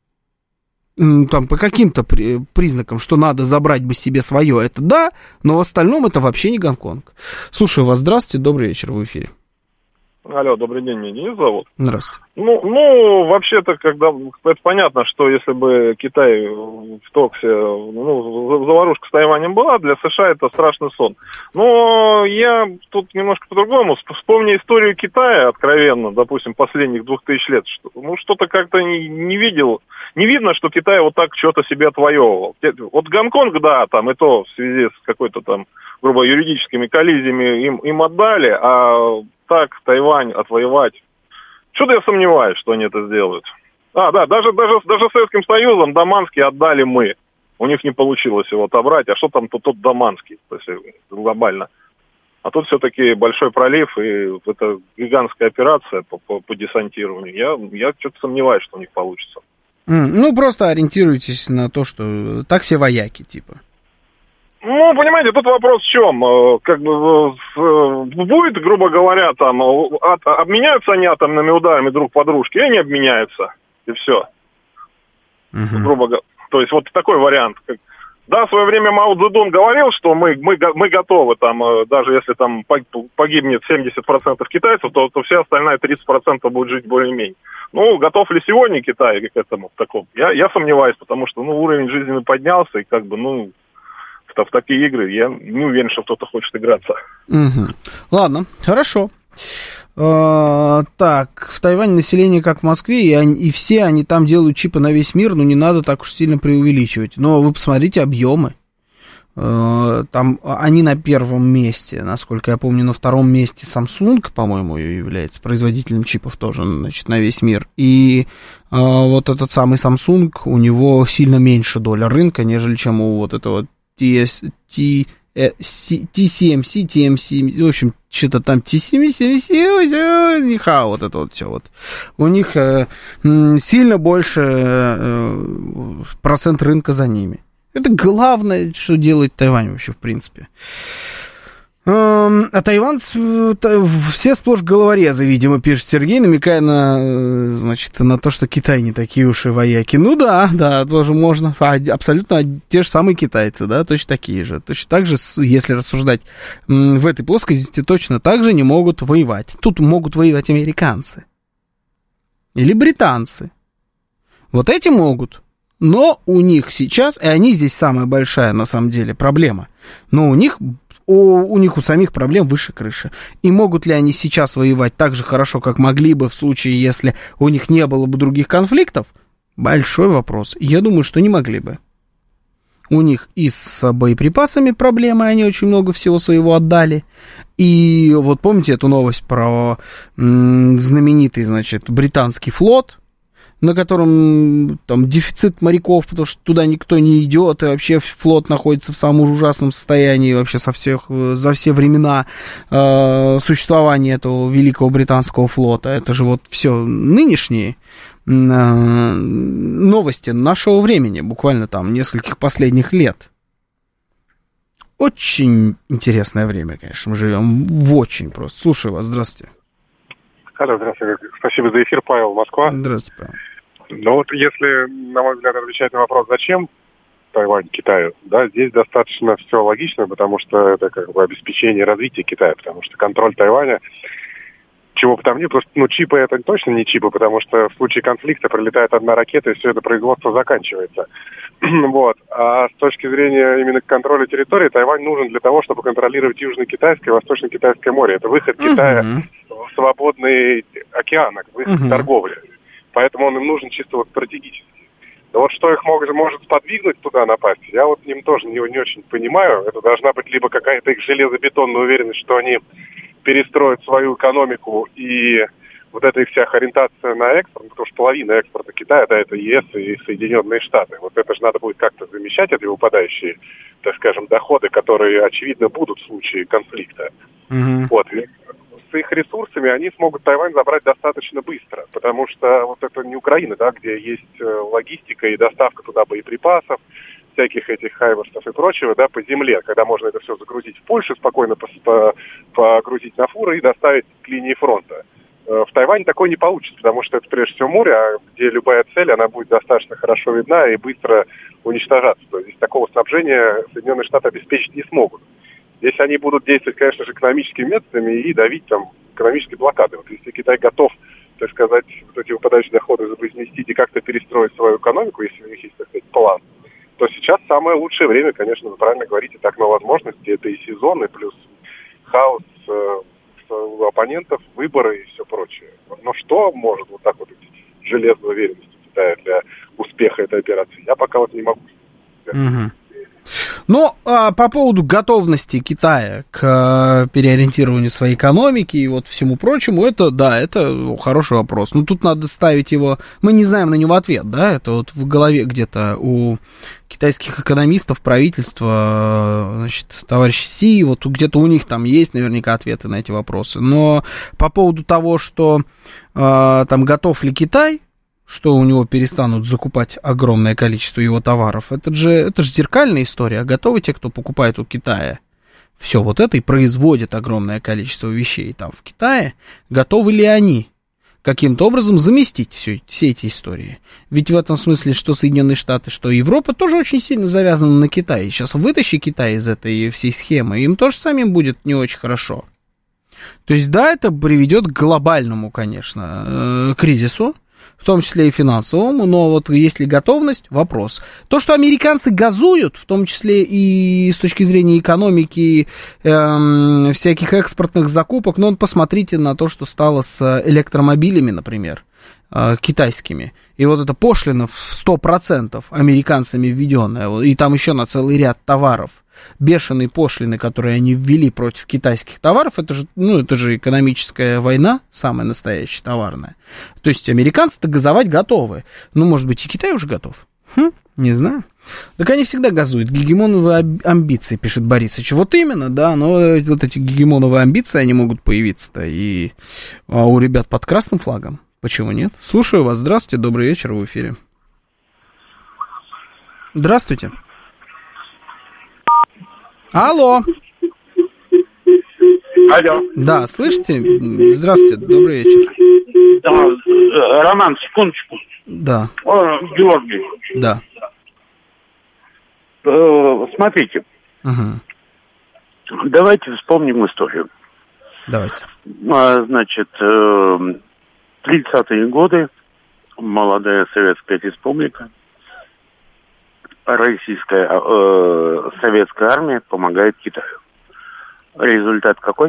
C: Там по каким-то признакам, что надо забрать бы себе свое, это да, но в остальном это вообще не Гонконг. Слушаю вас, здравствуйте, добрый вечер, в эфире.
H: Алло, добрый день, меня Денис зовут.
C: Здравствуйте.
H: Ну, ну, вообще-то, когда это понятно, что если бы Китай вторгся, ну, заварушка с Тайванем была, для США это страшный сон. Но я тут немножко по-другому. Вспомни историю Китая, откровенно, допустим, последних двух тысяч лет. Что, ну, что-то как-то не, не видел, не видно, что Китай вот так что-то себе отвоевывал. Вот Гонконг, да, там и то в связи с какой-то там, грубо юридическими коллизиями им, им отдали, а так Тайвань отвоевать. Что-то я сомневаюсь, что они это сделают. А, да, даже, даже, даже Советским Союзом Даманский отдали мы. У них не получилось его отобрать. А что там тут, тут Даманский, то есть глобально. А тут все-таки большой пролив, и это гигантская операция по, по, по десантированию. Я, я что-то сомневаюсь, что у них получится.
C: Mm, ну, просто ориентируйтесь на то, что так все вояки, типа.
H: Ну, понимаете, тут вопрос в чем? Как бы будет, грубо говоря, там от, обменяются они атомными ударами друг по дружке, или не обменяются, и все. Uh-huh. Грубо говоря. То есть вот такой вариант. Да, в свое время Мао Цзэдун говорил, что мы, мы, мы готовы, там, даже если там погибнет семьдесят процентов китайцев, то, то все остальные тридцать процентов будут жить более-менее. Ну, готов ли сегодня Китай к этому, к такому? Я, я сомневаюсь, потому что, ну, уровень жизни поднялся, и как бы, ну, в, в такие игры я не уверен, что кто-то хочет играться. Угу.
C: Ладно, хорошо. Uh, так, в Тайване население как в Москве, и, они, и все они там делают чипы на весь мир, но не надо так уж сильно преувеличивать. Но вы посмотрите объемы. Uh, там они на первом месте, насколько я помню, на втором месте Samsung, по-моему, является производителем чипов тоже, значит, на весь мир. И uh, вот этот самый Samsung, у него сильно меньше доля рынка, нежели чем у вот этого ти эс, ти, ти си эм си, ти эм си, в общем, что-то там ти си эм си, ха, вот это вот все вот. У них э, сильно больше э, процент рынка за ними. Это главное, что делает Тайвань вообще, в принципе. А тайванцы все сплошь головорезы, видимо, пишет Сергей, намекая на, значит, на то, что Китай не такие уж и вояки. Ну да, да, тоже можно. А, абсолютно те же самые китайцы, да, точно такие же. Точно так же, если рассуждать в этой плоскости, точно так же не могут воевать. Тут могут воевать американцы. Или британцы. Вот эти могут. Но у них сейчас, и они здесь самая большая, на самом деле, проблема, но у них... У, у них у самих проблем выше крыши. И могут ли они сейчас воевать так же хорошо, как могли бы в случае, если у них не было бы других конфликтов? Большой вопрос. Я думаю, что не могли бы. У них и с боеприпасами проблемы, они очень много всего своего отдали. И вот помните эту новость про м, знаменитый, значит, британский флот, на котором там дефицит моряков, потому что туда никто не идет, и вообще флот находится в самом ужасном состоянии вообще со всех, за все времена э, существования этого великого британского флота. Это же вот все нынешние э, новости нашего времени, буквально там нескольких последних лет. Очень интересное время, конечно, мы живем в очень просто. Слушаю вас, здравствуйте.
I: Алло, здравствуйте. Спасибо за эфир, Павел, Москва.
C: Здравствуйте, Павел.
I: Ну вот если, на мой взгляд, отвечать на вопрос, зачем Тайвань Китаю, да, здесь достаточно все логично, потому что это как бы обеспечение развития Китая, потому что контроль Тайваня, чего бы там ни было, ну, чипы это точно не чипы, потому что в случае конфликта прилетает одна ракета, и все это производство заканчивается. Вот. А с точки зрения именно контроля территории, Тайвань нужен для того, чтобы контролировать Южно-Китайское и Восточно-Китайское море. Это выход uh-huh. Китая в свободный океан, выход uh-huh. торговли. Поэтому он им нужен чисто вот стратегически. Но вот что их может, может сподвигнуть туда напасть, я вот ним тоже не, не очень понимаю. Это должна быть либо какая-то их железобетонная уверенность, что они перестроят свою экономику, и вот эта их вся ориентация на экспорт, потому что половина экспорта Китая, да, это ЕС и Соединенные Штаты. Вот это же надо будет как-то замещать, эти выпадающие, так скажем, доходы, которые, очевидно, будут в случае конфликта. Mm-hmm. Вот. И с их ресурсами они смогут Тайвань забрать достаточно быстро, потому что вот это не Украина, да, где есть логистика и доставка туда боеприпасов, всяких этих хайверсов и прочего, да, по земле, когда можно это все загрузить в Польшу, спокойно погрузить на фуры и доставить к линии фронта. В Тайване такое не получится, потому что это прежде всего море, где любая цель, она будет достаточно хорошо видна и быстро уничтожаться. То есть такого снабжения Соединенные Штаты обеспечить не смогут. Здесь они будут действовать, конечно же, экономическими методами и давить там экономической блокадой. Вот если Китай готов, так сказать, вот эти выпадающие доходы возместить и как-то перестроить свою экономику, если у них есть, так сказать, план, то сейчас самое лучшее время, конечно, вы правильно говорите, так, но возможности, это и сезон, и плюс хаос э, у оппонентов, выборы и все прочее. Но что может вот так вот железной уверенностью Китая для успеха этой операции, я пока вот не могу сказать. Угу.
C: Ну, а по поводу готовности Китая к а, переориентированию своей экономики и вот всему прочему, это, да, это хороший вопрос. Но тут надо ставить его, мы не знаем на него ответ, да, это вот в голове где-то у китайских экономистов, правительства, значит, товарищ Си, вот где-то у них там есть наверняка ответы на эти вопросы. Но по поводу того, что а, там готов ли Китай, что у него перестанут закупать огромное количество его товаров. Это же, это же зеркальная история. Готовы те, кто покупает у Китая все вот это и производит огромное количество вещей там в Китае, готовы ли они каким-то образом заместить все, все эти истории? Ведь в этом смысле, что Соединенные Штаты, что Европа тоже очень сильно завязаны на Китае. Сейчас вытащи Китай из этой всей схемы, им тоже самим будет не очень хорошо. То есть, да, это приведет к глобальному, конечно, кризису, в том числе и финансовому, но вот есть ли готовность, вопрос. То, что американцы газуют, в том числе и с точки зрения экономики, эм, всяких экспортных закупок, но ну, посмотрите на то, что стало с электромобилями, например, э, китайскими. И вот эта пошлина в сто процентов американцами введенная, и там еще на целый ряд товаров. Бешеные пошлины, которые они ввели против китайских товаров, это же, ну, это же экономическая война, самая настоящая, товарная. То есть американцы-то газовать готовы. Ну, может быть, и Китай уже готов? Хм, не знаю. Так они всегда газуют. Гегемоновые амбиции, пишет Борисович. Вот именно, да, но вот эти гегемоновые амбиции, они могут появиться-то и а у ребят под красным флагом. Почему нет? Слушаю вас. Здравствуйте, добрый вечер, в эфире. Здравствуйте. Алло.
J: Алло.
C: Да, слышите? Здравствуйте, добрый вечер.
J: Да, Роман, секундочку.
C: Да.
J: О, Георгий.
C: Да.
J: Э, смотрите.
C: Угу.
J: Давайте вспомним историю.
C: Давайте.
J: А, значит, э, тридцатые годы, молодая Советская Республика, российская, э, советская армия помогает Китаю. Результат какой?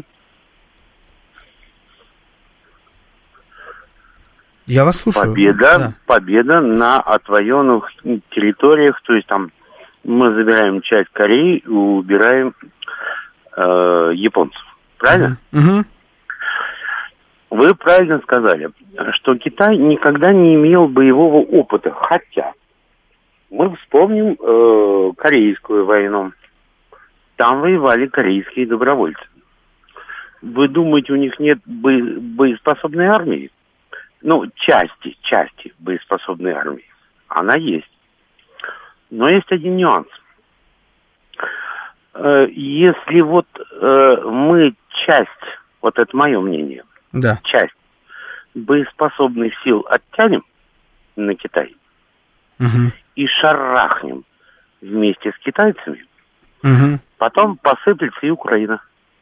C: Я вас слушаю.
J: Победа,
C: да.
J: победа на отвоенных территориях, то есть там мы забираем часть Кореи и убираем э, японцев. Правильно?
C: Угу.
J: Вы правильно сказали, что Китай никогда не имел боевого опыта. Хотя, мы вспомним э, Корейскую войну. Там воевали корейские добровольцы. Вы думаете, у них нет бо- боеспособной армии? Ну, части, части боеспособной армии. Она есть. Но есть один нюанс. Э, если вот э, мы часть, вот это мое мнение,
C: да.
J: часть боеспособных сил оттянем на Китай
C: угу.
J: и шарахнем вместе с китайцами,
C: угу.
J: потом посыплется и Украина.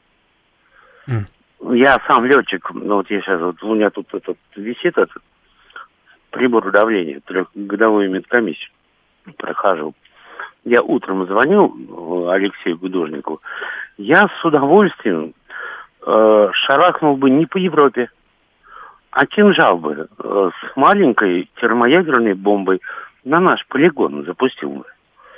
C: угу.
J: Я сам летчик, ну вот я сейчас, вот у меня тут этот, висит этот прибор давления, трехгодовую медкомиссию прохожу. Я утром звонил Алексею Гудожникову, я с удовольствием э, шарахнул бы не по Европе, а кинжал бы э, с маленькой термоядерной бомбой на наш полигон запустил бы.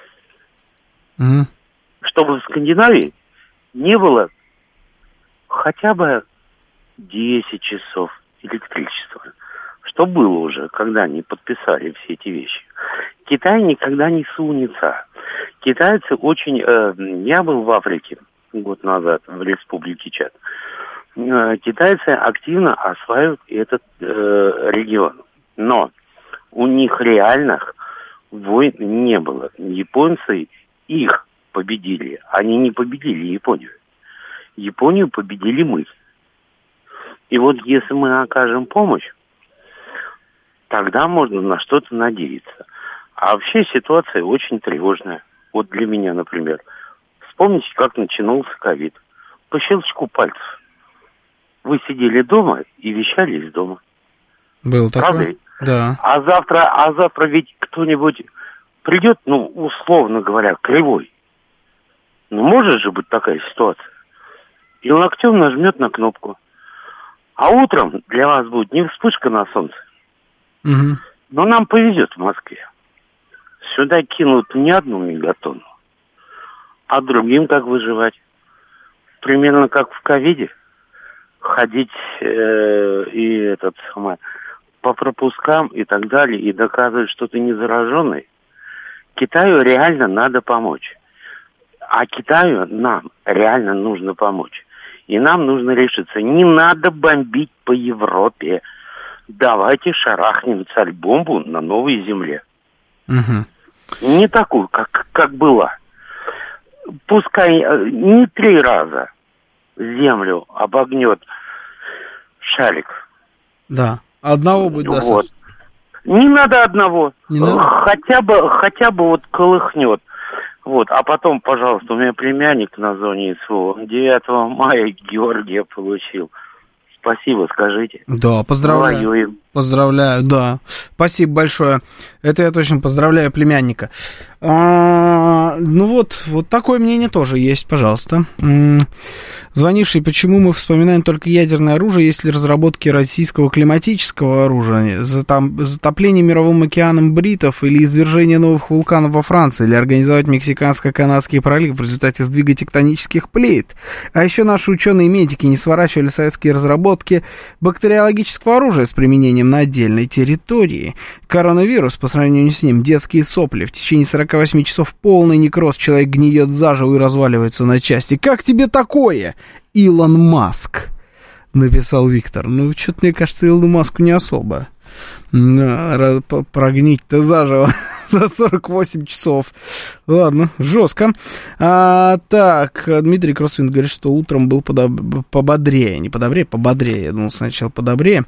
C: Mm-hmm.
J: Чтобы в Скандинавии не было хотя бы десять часов электричества. Что было уже, когда они подписали все эти вещи. Китай никогда не сунется. Китайцы очень... Э, я был в Африке год назад, в республике Чад. Э, китайцы активно осваивают этот э, регион. Но у них реальных войн не было. Японцы их победили. Они не победили Японию. Японию победили мы. И вот если мы окажем помощь, тогда можно на что-то надеяться. А вообще ситуация очень тревожная. Вот для меня, например. Вспомните, как начинался ковид. По щелчку пальцев. Вы сидели дома и вещали из дома.
C: Было такое?
J: Правда?
C: Да.
J: А завтра, а завтра ведь кто-нибудь придет, ну, условно говоря, кривой. Ну, может же быть такая ситуация. И локтем нажмет на кнопку. А утром для вас будет не вспышка на солнце.
C: Угу.
J: Но нам повезет в Москве. Сюда кинут не одну мегатонну. А другим как выживать? Примерно как в ковиде. Ходить э, и этот самый, по пропускам и так далее, и доказывать, что ты не зараженный. Китаю реально надо помочь. А Китаю нам реально нужно помочь. И нам нужно решиться. Не надо бомбить по Европе. Давайте шарахнем царь-бомбу на новой земле.
C: Угу.
J: Не такую, как, как была. Пускай не три раза землю обогнет шарик.
C: Да. Одного будет достаточно.
J: Вот. Не надо одного.
C: Не надо?
J: Хотя бы, хотя бы вот колыхнет. Вот. А потом, пожалуйста, у меня племянник на зоне СВО. девятого мая Георгия получил. Спасибо, скажите.
C: Да, поздравляю.
J: Воюем.
C: Поздравляю, да. Спасибо большое. Это я точно поздравляю племянника. А, ну вот, вот такое мнение тоже есть, пожалуйста. М-м. Звонивший, почему мы вспоминаем только ядерное оружие, если разработки российского климатического оружия, затом, затопление мировым океаном бритов или извержение новых вулканов во Франции, или организовать Мексиканско-Канадский пролив в результате сдвига тектонических плит. А еще наши ученые-медики не сворачивали советские разработки бактериологического оружия с применением на отдельной территории. Коронавирус, по сравнению с ним, детские сопли. В течение сорок восемь часов полный некроз, человек гниет заживо и разваливается на части. Как тебе такое, Илон Маск? Написал Виктор. Ну, что-то, мне кажется, Илону Маску не особо. Прогнить-то заживо за сорок восемь часов. Ладно, жестко. А, так, Дмитрий Кросвин говорит, что утром был подоб... пободрее. Не подобрее, пободрее. Я думал, сначала подобрее.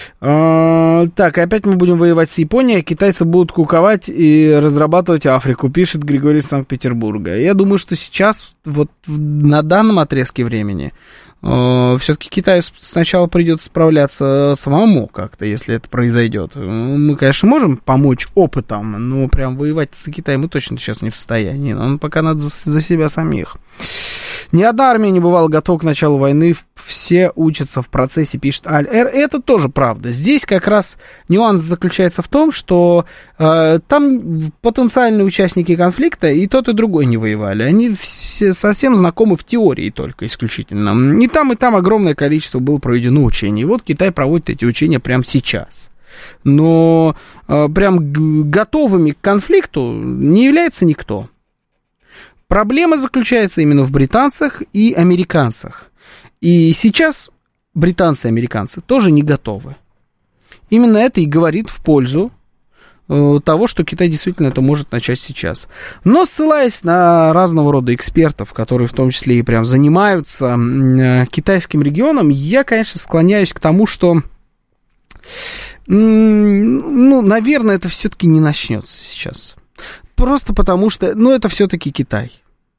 C: А, так, опять мы будем воевать с Японией. Китайцы будут куковать и разрабатывать Африку, пишет Григорий из Санкт-Петербурга. Я думаю, что сейчас, вот на данном отрезке времени, все-таки Китаю сначала придется справляться самому как-то, если это произойдет. Мы, конечно, можем помочь опытом, но прям воевать с Китаем мы точно сейчас не в состоянии. Нам пока надо за, за себя самих. Ни одна армия не бывала готова к началу войны, все учатся в процессе, пишет Аль-Эр. Это тоже правда. Здесь как раз нюанс заключается в том, что э, там потенциальные участники конфликта и тот, и другой не воевали. Они все совсем знакомы в теории только исключительно. И там, и там огромное количество было проведено учений. И вот Китай проводит эти учения прямо сейчас. Но э, прям готовыми к конфликту не является никто. Проблема заключается именно в британцах и американцах. И сейчас британцы и американцы тоже не готовы. Именно это и говорит в пользу э, того, что Китай действительно это может начать сейчас. Но ссылаясь на разного рода экспертов, которые в том числе и прям занимаются э, китайским регионом, я, конечно, склоняюсь к тому, что, э, ну, наверное, это все-таки не начнется сейчас. Просто потому что, ну, это все-таки Китай.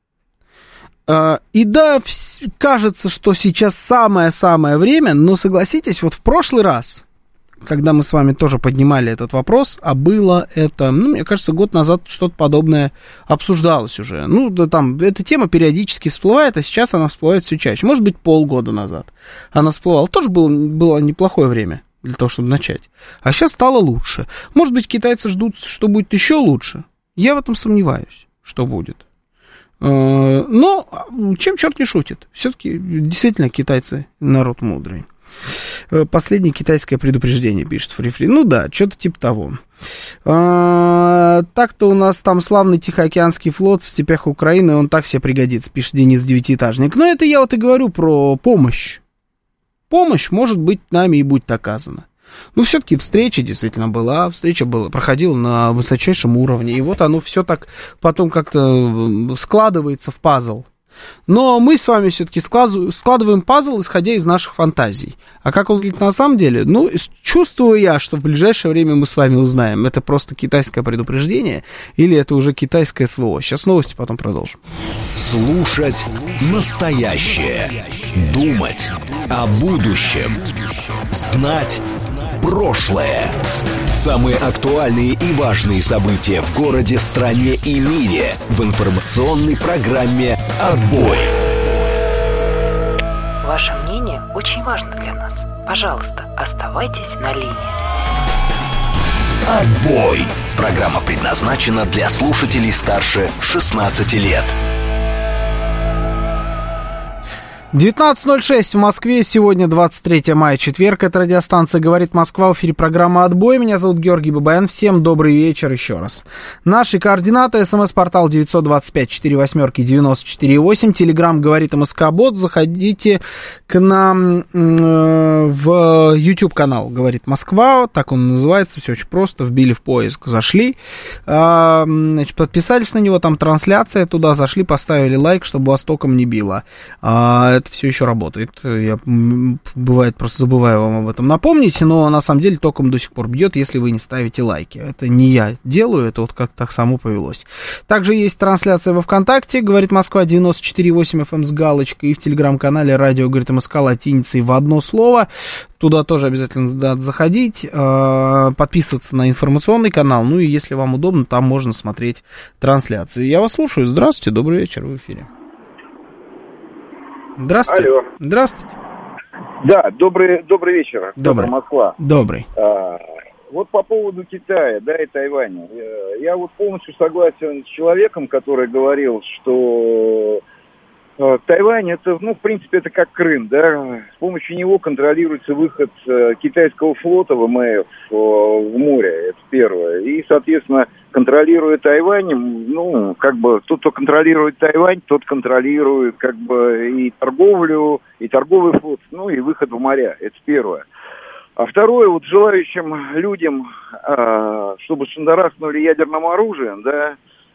C: И да, кажется, что сейчас самое-самое время, но согласитесь, вот в прошлый раз, когда мы с вами тоже поднимали этот вопрос, а было это, ну, мне кажется, год назад что-то подобное обсуждалось уже. Ну, да, там, эта тема периодически всплывает, а сейчас она всплывает все чаще. Может быть, полгода назад она всплывала. Тоже было, было неплохое время для того, чтобы начать. А сейчас стало лучше. Может быть, китайцы ждут, что будет еще лучше. Я в этом сомневаюсь, что будет. Но чем черт не шутит? Все-таки действительно китайцы народ мудрый. Последнее китайское предупреждение, пишет Фри-Фри. Ну да, что-то типа того. А, так-то у нас там славный Тихоокеанский флот в степях Украины, он так себе пригодится, пишет Денис Девятиэтажник. Но это я вот и говорю про помощь. Помощь, может быть, нами и будет оказана. Ну, все-таки встреча действительно была, встреча была, проходила на высочайшем уровне, и вот оно все так потом как-то складывается в пазл. Но мы с вами все-таки складываем пазл, исходя из наших фантазий. А как он выглядит на самом деле? Ну, чувствую я, что в ближайшее время мы с вами узнаем, это просто китайское предупреждение или это уже китайское СВО. Сейчас новости, потом продолжим.
A: Слушать настоящее. Думать о будущем. Знать прошлое. Самые актуальные и важные события в городе, стране и мире в информационной программе «Отбой».
B: Ваше мнение очень важно для нас. Пожалуйста, оставайтесь на линии.
A: «Отбой». Программа предназначена для слушателей старше шестнадцати лет.
C: девятнадцать ноль шесть в Москве, сегодня двадцать третье мая, четверг, это радиостанция «Говорит Москва», в эфире программа «Отбой», меня зовут Георгий Бабаян, всем добрый вечер еще раз. Наши координаты, смс-портал девять два пять четыре восемь девяносто четыре восемь, телеграмм «Говорит МСК-бот», заходите к нам э, в YouTube-канал «Говорит Москва», так он называется, все очень просто, вбили в поиск, зашли, э, значит, подписались на него, там трансляция, туда зашли, поставили лайк, чтобы вас током не било. Это все еще работает. Я, бывает, просто забываю вам об этом напомнить, но на самом деле током до сих пор бьет, если вы не ставите лайки. Это не я делаю, это вот как-то так само повелось. Также есть трансляция во ВКонтакте, говорит Москва, девяносто четыре восемь эф эм с галочкой, и в телеграм-канале радио говорит МСК латиницей в одно слово. Туда тоже обязательно надо заходить, подписываться на информационный канал, ну и если вам удобно, там можно смотреть трансляции. Я вас слушаю. Здравствуйте, добрый вечер, в эфире. Здравствуйте.
K: Алло.
C: Здравствуйте.
K: Да, добрый, добрый вечер.
C: Добрый.
K: Москва.
C: Добрый.
K: А, вот по поводу Китая, да, и Тайваня. Я, я вот полностью согласен с человеком, который говорил, что э, Тайвань, это, ну, в принципе, это как Крым, да. С помощью него контролируется выход э, китайского флота ВМФ э, в море, это первое. И, соответственно, контролируя Тайвань, ну, как бы, тот, кто контролирует Тайвань, тот контролирует, как бы, и торговлю, и торговый флот, ну, и выход в моря, это первое. А второе, вот желающим людям, э, чтобы шандарахнули ядерным оружием, да,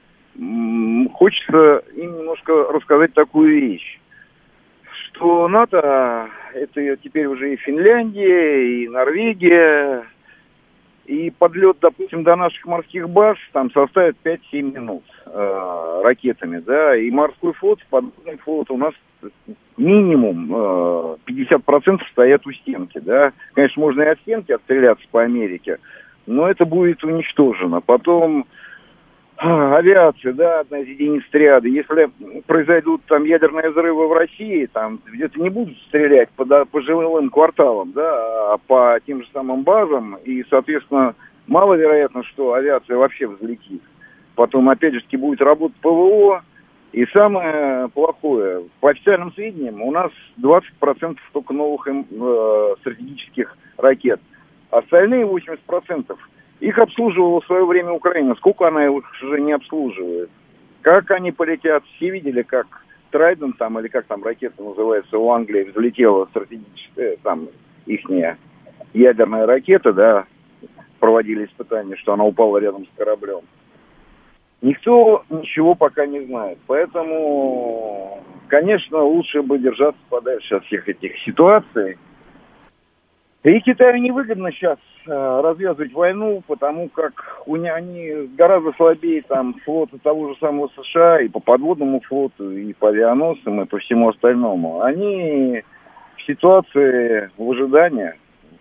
K: м- хочется им немножко рассказать такую вещь, что НАТО, это теперь уже и Финляндия, и Норвегия, и подлет, допустим, до наших морских баз там составит пять-семь минут э, ракетами, да, и морской флот, подводный флот у нас минимум э, пятьдесят процентов стоят у стенки, да. Конечно, можно и от стенки отстреляться по Америке, но это будет уничтожено. Потом авиации, да, одна из единиц триады. Если произойдут там ядерные взрывы в России, там где-то не будут стрелять по, да, по жилым кварталам, да, а по тем же самым базам, и, соответственно, маловероятно, что авиация вообще взлетит. Потом, опять же, будет работать ПВО, и самое плохое, по официальным сведениям, у нас двадцать процентов только новых э, стратегических ракет. Остальные восемьдесят процентов их обслуживала в свое время Украина. Сколько она их уже не обслуживает? Как они полетят? Все видели, как Трайдент там, или как там ракета называется, у Англии взлетела стратегическая, там, ихняя ядерная ракета, да, проводили испытания, что она упала рядом с кораблем. Никто ничего пока не знает. Поэтому, конечно, лучше бы держаться подальше от всех этих ситуаций. И Китаю невыгодно сейчас э, развязывать войну, потому как у них, они гораздо слабее там флота того же самого США, и по подводному флоту, и по авианосцам, и по всему остальному. Они в ситуации выжидания,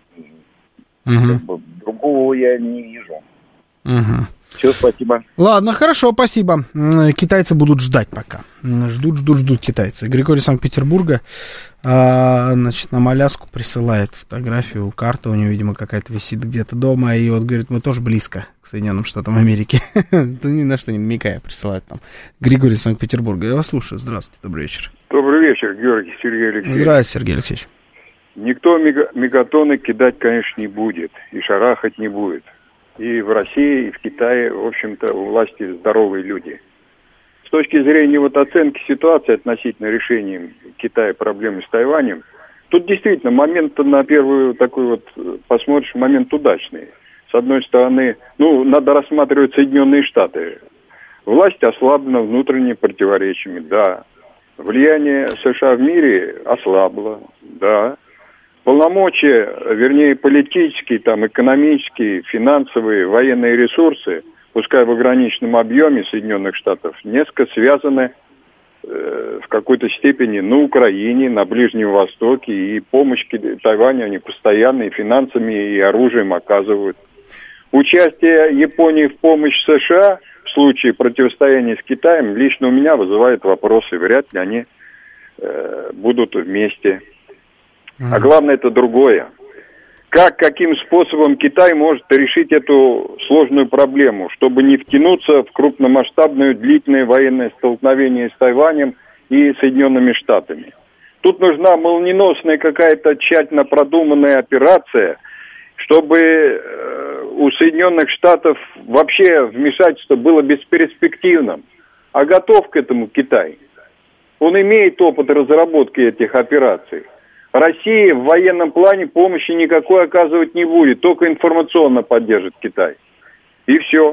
C: угу.
K: как бы, другого я не вижу.
C: Угу.
K: Все, спасибо.
C: Ладно, хорошо, спасибо. Китайцы будут ждать пока. Ждут, ждут, ждут китайцы. Григорий Санкт-Петербурга, а, значит, нам Аляску присылает фотографию, карта у него, видимо, какая-то висит где-то дома, и вот говорит, мы тоже близко к Соединенным Штатам Америки. Да ни на что не намекая, присылает нам. Григорий Санкт-Петербурга, я вас слушаю. Здравствуйте, добрый вечер.
L: Добрый вечер, Георгий, Сергей Алексеевич.
C: Здравствуйте, Сергей Алексеевич.
L: Никто мега- мегатоны кидать, конечно, не будет, и шарахать не будет. И в России, и в Китае, в общем-то, у власти здоровые люди. С точки зрения вот оценки ситуации относительно решения Китая проблемы с Тайванем, тут действительно момент на первый такой вот, посмотришь, момент удачный. С одной стороны, ну, надо рассматривать Соединенные Штаты. Власть ослаблена внутренними противоречиями, да. Влияние США в мире ослабло, да. Полномочия, вернее, политические, там, экономические, финансовые, военные ресурсы, пускай в ограниченном объеме Соединенных Штатов, несколько связаны э, в какой-то степени на Украине, на Ближнем Востоке, и помощь Тайваню они постоянно и финансами, и оружием оказывают. Участие Японии в помощи США в случае противостояния с Китаем лично у меня вызывает вопросы, вряд ли они э, будут вместе. А главное, это другое. Как, каким способом Китай может решить эту сложную проблему, чтобы не втянуться в крупномасштабное длительное военное столкновение с Тайванем и Соединенными Штатами? Тут нужна молниеносная какая-то тщательно продуманная операция, чтобы э, у Соединенных Штатов вообще вмешательство было бесперспективным. А готов к этому Китай? Он имеет опыт разработки этих операций. Россия в военном плане помощи никакой оказывать не будет, только информационно поддержит Китай. И все.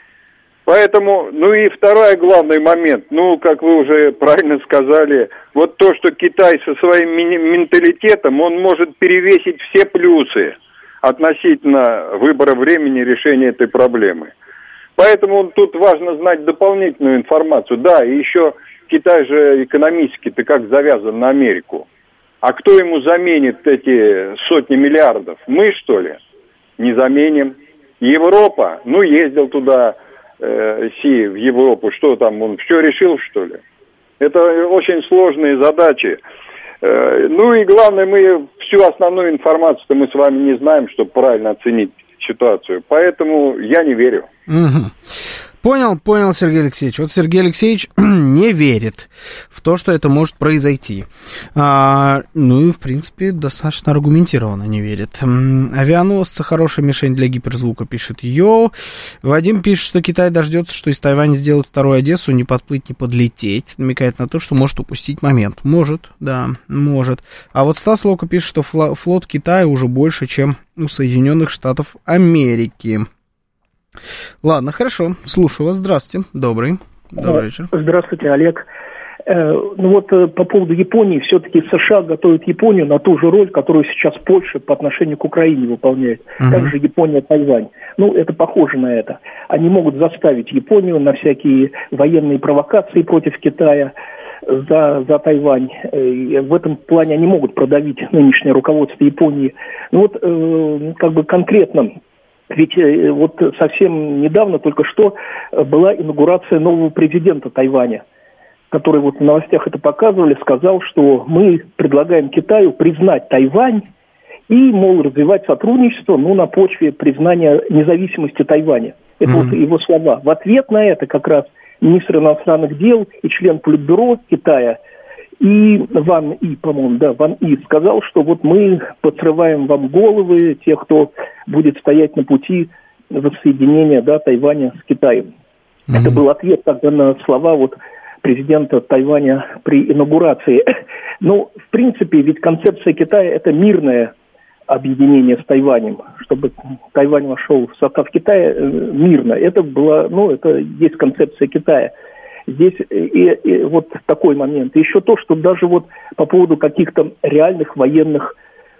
L: Поэтому, ну и второй главный момент, ну, как вы уже правильно сказали, вот то, что Китай со своим менталитетом, он может перевесить все плюсы относительно выбора времени решения этой проблемы. Поэтому тут важно знать дополнительную информацию. Да, и еще Китай же экономически-то как завязан на Америку. А кто ему заменит эти сотни миллиардов? Мы, что ли? Не заменим. Европа? Ну, ездил туда, э, Си, в Европу. Что там, он все решил, что ли? Это очень сложные задачи. Э, ну и главное, мы всю основную информацию-то мы с вами не знаем, чтобы правильно оценить ситуацию. Поэтому я не верю.
C: Угу. Понял, понял, Сергей Алексеевич. Вот Сергей Алексеевич не верит в то, что это может произойти. А, ну и, в принципе, достаточно аргументированно не верит. Авианосцы — хорошая мишень для гиперзвука, пишет Йо. Вадим пишет, что Китай дождется, что из Тайваня сделают вторую Одессу, не подплыть, не подлететь. Намекает на то, что может упустить момент. Может, да, может. А вот Стас Лока пишет, что флот Китая уже больше, чем у Соединенных Штатов Америки. Ладно, хорошо, слушаю вас. Здравствуйте, добрый, добрый вечер.
M: Здравствуйте, Олег. Ну вот по поводу Японии, все-таки США готовят Японию на ту же роль, которую сейчас Польша по отношению к Украине выполняет. Uh-huh. Также Япония, Тайвань. Ну, это похоже на это. Они могут заставить Японию на всякие военные провокации против Китая за, за Тайвань. И в этом плане они могут продавить нынешнее руководство Японии. Ну вот, э, как бы конкретно Ведь вот совсем недавно, только что, была инаугурация нового президента Тайваня, который вот в новостях это показывали, сказал, что мы предлагаем Китаю признать Тайвань и, мол, развивать сотрудничество, ну, на почве признания независимости Тайваня. Это mm-hmm. вот его слова. В ответ на это как раз министр иностранных дел и член Политбюро Китая и Ван И, по-моему, да, Ван И сказал, что вот мы подсрываем вам головы, тех, кто будет стоять на пути воссоединения, да, Тайваня с Китаем. Mm-hmm. Это был ответ тогда на слова вот президента Тайваня при инаугурации. Ну, в принципе, ведь концепция Китая – это мирное объединение с Тайванем, чтобы Тайвань вошел в состав Китая мирно. Это была, ну, это есть концепция Китая. Здесь и, и вот такой момент. И еще то, что даже вот по поводу каких-то реальных военных,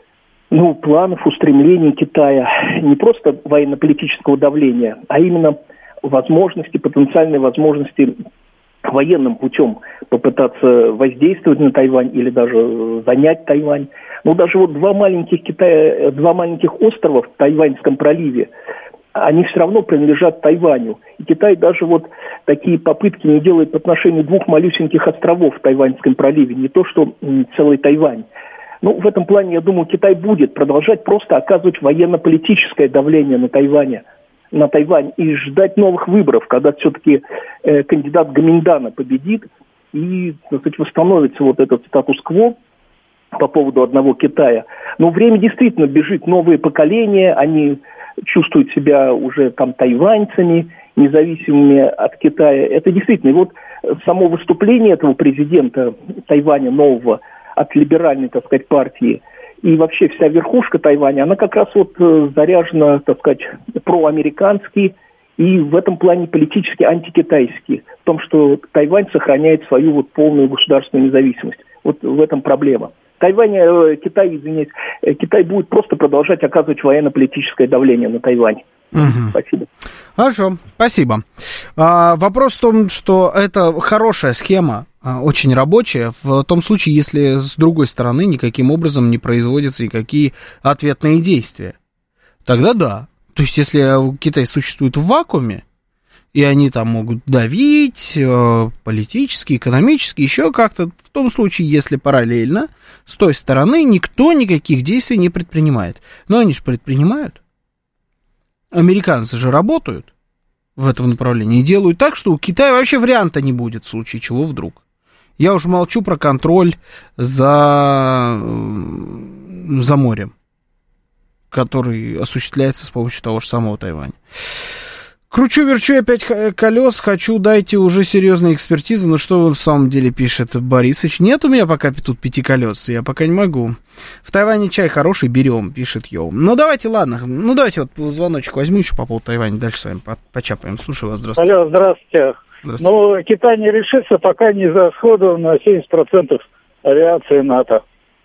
M: ну, планов, устремлений Китая, не просто военно-политического давления, а именно возможности, потенциальной возможности военным путем попытаться воздействовать на Тайвань или даже занять Тайвань. Ну, даже вот два маленьких Китая, два маленьких острова в Тайваньском проливе, они все равно принадлежат Тайваню. И Китай даже вот такие попытки не делает по отношению двух малюсеньких островов в Тайваньском проливе, не то что целый Тайвань. Ну, в этом плане, я думаю, Китай будет продолжать просто оказывать военно-политическое давление на Тайване, на Тайвань и ждать новых выборов, когда все-таки э, кандидат Гоминдана победит и, так сказать, восстановится вот этот статус-кво по поводу одного Китая. Но время действительно бежит, новые поколения, они чувствуют себя уже там тайваньцами, независимыми от Китая. Это действительно, и вот само выступление этого президента Тайваня нового от либеральной, так сказать, партии, и вообще вся верхушка Тайваня, она как раз вот заряжена, так сказать, проамерикански и в этом плане политически антикитайски. В том, что Тайвань сохраняет свою вот полную государственную независимость. Вот в этом проблема. Тайвань, э, Китай, извиняюсь, э, Китай будет просто продолжать оказывать военно-политическое давление на Тайвань. Угу. Спасибо.
C: Хорошо, спасибо. А, вопрос в том, что это хорошая схема, очень рабочая, в том случае, если с другой стороны никаким образом не производятся никакие ответные действия. Тогда да. То есть, если Китай существует в вакууме, и они там могут давить политически, экономически, еще как-то, в том случае, если параллельно с той стороны никто никаких действий не предпринимает. Но они же предпринимают. Американцы же работают в этом направлении и делают так, что у Китая вообще варианта не будет, в случае чего вдруг. Я уже молчу про контроль за, за морем, который осуществляется с помощью того же самого Тайваня. Кручу-верчу я пять колес, хочу, дайте уже серьезные экспертизы. Ну что вы в самом деле пишет Борисыч? Нет у меня пока тут пяти колес, я пока не могу. В Тайване чай хороший, берем, пишет Йоу. Ну давайте, ладно, ну давайте вот звоночек возьму еще по поводу Тайваня, дальше с вами почапаем. Слушаю вас, здравствуйте.
N: Алло, здравствуйте. здравствуйте. Ну, Китай не решится, пока не израсходовано семьдесят процентов авиации НАТО.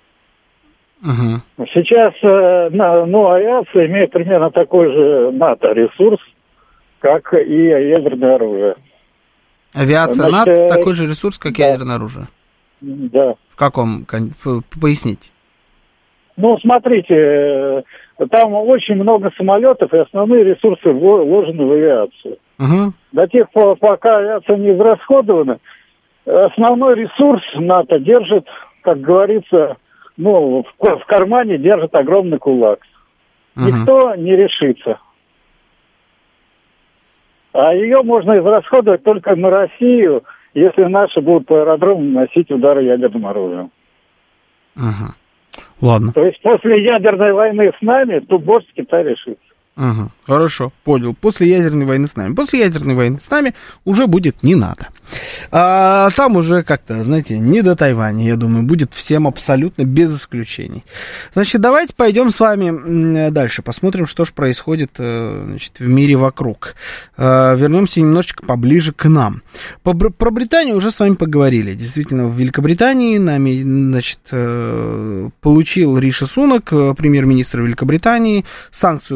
C: Угу.
N: Сейчас, ну, авиация имеет примерно такой же НАТО ресурс, как и ядерное оружие.
C: Авиация
N: Значит,
C: НАТО такой же ресурс, как да. ядерное оружие?
N: Да.
C: В каком? Поясните.
N: Ну, смотрите, там очень много самолетов, и основные ресурсы вложены в авиацию.
C: Угу.
N: До тех пор, пока авиация не израсходована, основной ресурс НАТО держит, как говорится, ну, в, в кармане держит огромный кулак. Угу. Никто не решится. А ее можно израсходовать только на Россию, если наши будут по аэродромам наносить удары ядерным оружием.
C: Ага. Ладно.
N: То есть после ядерной войны с нами, то борт Китай решится.
C: Ага, хорошо, понял. После ядерной войны с нами. После ядерной войны с нами уже будет не надо. А, там уже как-то, знаете, не до Тайваня, я думаю, будет всем абсолютно без исключений. Значит, давайте пойдем с вами дальше, посмотрим, что же происходит, значит, в мире вокруг. Вернемся немножечко поближе к нам. Про Британию уже с вами поговорили. Действительно, в Великобритании нами, значит, получил Риши Сунак, премьер-министр Великобритании, санкцию короля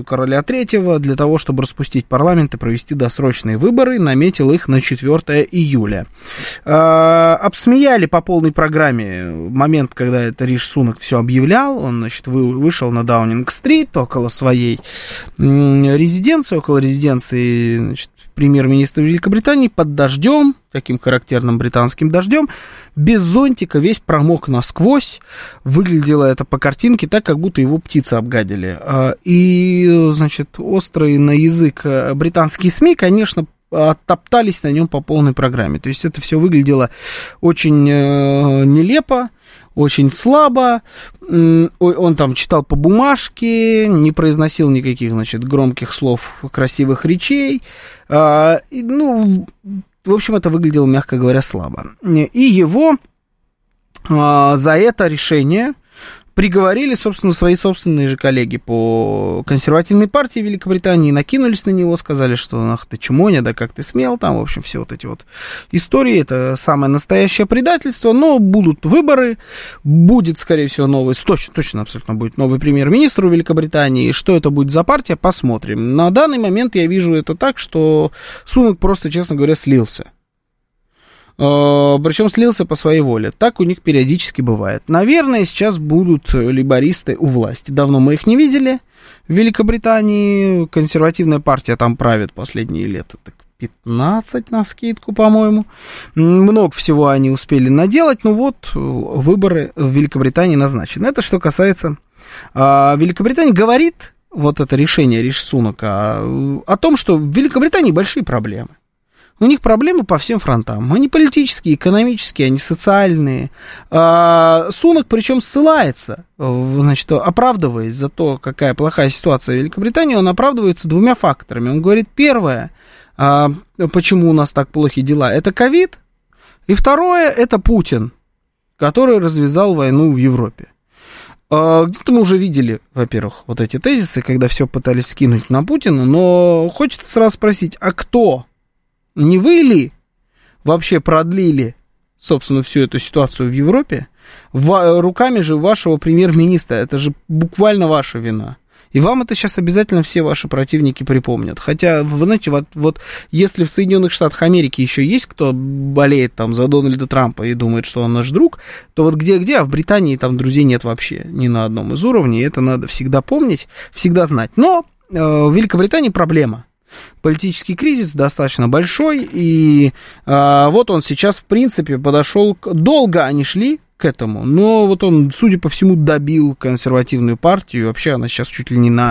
C: третьего для того, чтобы распустить парламент и провести досрочные выборы, наметил их на четвёртое июля. Обсмеяли по полной программе момент, когда это Риши Сунак все объявлял. Он, значит, вышел на Даунинг-стрит около своей резиденции, около резиденции, значит, премьер-министра Великобритании под дождем, таким характерным британским дождем, без зонтика, весь промок насквозь. Выглядело это по картинке так, как будто его птицы обгадили. И, значит, острые на язык британские СМИ, конечно, оттоптались на нем по полной программе. То есть это все выглядело очень нелепо, очень слабо. Он там читал по бумажке, не произносил никаких, значит, громких слов, красивых речей. Ну, в общем, это выглядело, мягко говоря, слабо. И его за это решение приговорили, собственно, свои собственные же коллеги по консервативной партии Великобритании, накинулись на него, сказали, что ах ты чмоня, да как ты смел, там, в общем, все вот эти вот истории, это самое настоящее предательство, но будут выборы, будет, скорее всего, новый, точно, точно абсолютно будет новый премьер-министр у Великобритании, что это будет за партия, посмотрим. На данный момент я вижу это так, что Сунак просто, честно говоря, слился. Причем слился по своей воле. Так у них периодически бывает. Наверное, сейчас будут лейбористы у власти. Давно мы их не видели в Великобритании. Консервативная партия там правит последние лет так пятнадцать навскидку, по-моему. Много всего они успели наделать. Ну вот, выборы в Великобритании назначены. Это что касается Великобритании. Говорит вот это решение Риши Сунака о том, что в Великобритании большие проблемы. У них проблемы по всем фронтам. Они политические, экономические, они социальные. А Сунак, причем, ссылается, значит, оправдываясь за то, какая плохая ситуация в Великобритании, он оправдывается двумя факторами. Он говорит, первое, а, почему у нас так плохи дела, это ковид. И второе, это Путин, который развязал войну в Европе. А, где-то мы уже видели, во-первых, вот эти тезисы, когда все пытались скинуть на Путина, но хочется сразу спросить, а кто? Не вы ли вообще продлили, собственно, всю эту ситуацию в Европе? В, руками же вашего премьер-министра. Это же буквально ваша вина. И вам это сейчас обязательно все ваши противники припомнят. Хотя, вы знаете, вот, вот если в Соединенных Штатах Америки еще есть кто болеет там за Дональда Трампа и думает, что он наш друг, то вот где-где, а в Британии там друзей нет вообще ни на одном из уровней. Это надо всегда помнить, всегда знать. Но э, в Великобритании проблема. Политический кризис достаточно большой, и а, вот он сейчас, в принципе, подошел... К... Долго они шли к этому, но вот он, судя по всему, добил консервативную партию, и вообще она сейчас чуть ли не на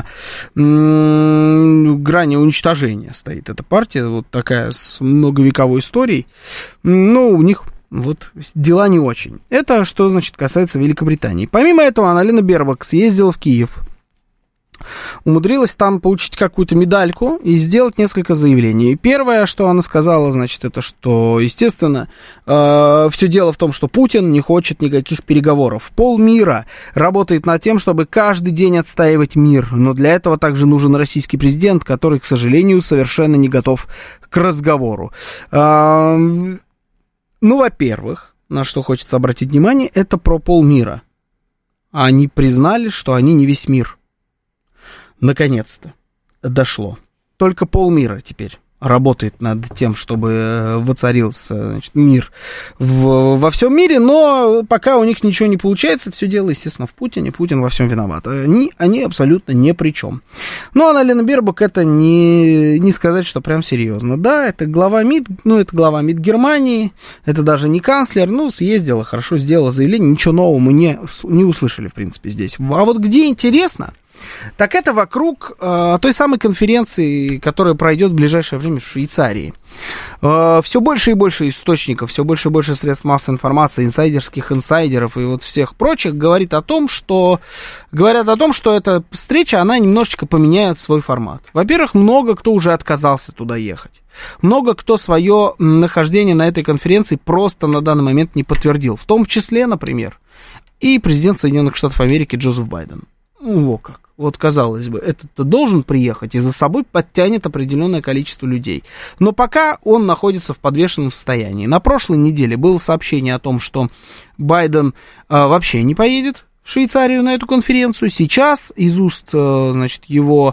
C: м- грани уничтожения стоит. Эта партия вот такая с многовековой историей, но у них... Вот, дела не очень. Это что, значит, касается Великобритании. Помимо этого, Анна-Лена Бербак съездила в Киев, умудрилась там получить какую-то медальку и сделать несколько заявлений. Первое, что она сказала, значит, это что, естественно, э, все дело в том, что Путин не хочет никаких переговоров. Полмира работает над тем, чтобы каждый день отстаивать мир, но для этого также нужен российский президент, который, к сожалению, совершенно не готов к разговору. Э, ну, во-первых, на что хочется обратить внимание, это про полмира. Они признали, что они не весь мир. Наконец-то дошло. Только полмира теперь работает над тем, чтобы воцарился, значит, мир в, во всем мире, но пока у них ничего не получается, все дело, естественно, в Путине, Путин во всем виноват. Они, они абсолютно ни при чем. Но Анна-Лена Бербак это не, не сказать, что прям серьезно. Да, это глава МИД, ну, это глава МИД Германии, это даже не канцлер, ну, съездила, хорошо сделала заявление, ничего нового мы не, не услышали, в принципе, здесь. А вот где интересно... Так это вокруг э, той самой конференции, которая пройдет в ближайшее время в Швейцарии. Э, все больше и больше источников, все больше и больше средств массовой информации, инсайдерских инсайдеров и вот всех прочих говорит о том, что, говорят о том, что эта встреча, она немножечко поменяет свой формат. Во-первых, много кто уже отказался туда ехать. Много кто свое нахождение на этой конференции просто на данный момент не подтвердил. В том числе, например, и президент Соединенных Штатов Америки Джозеф Байден. Ну, во как. Вот, казалось бы, этот-то должен приехать и за собой подтянет определенное количество людей. Но пока он находится в подвешенном состоянии. На прошлой неделе было сообщение о том, что Байден а, вообще не поедет в Швейцарию на эту конференцию. Сейчас из уст, значит, его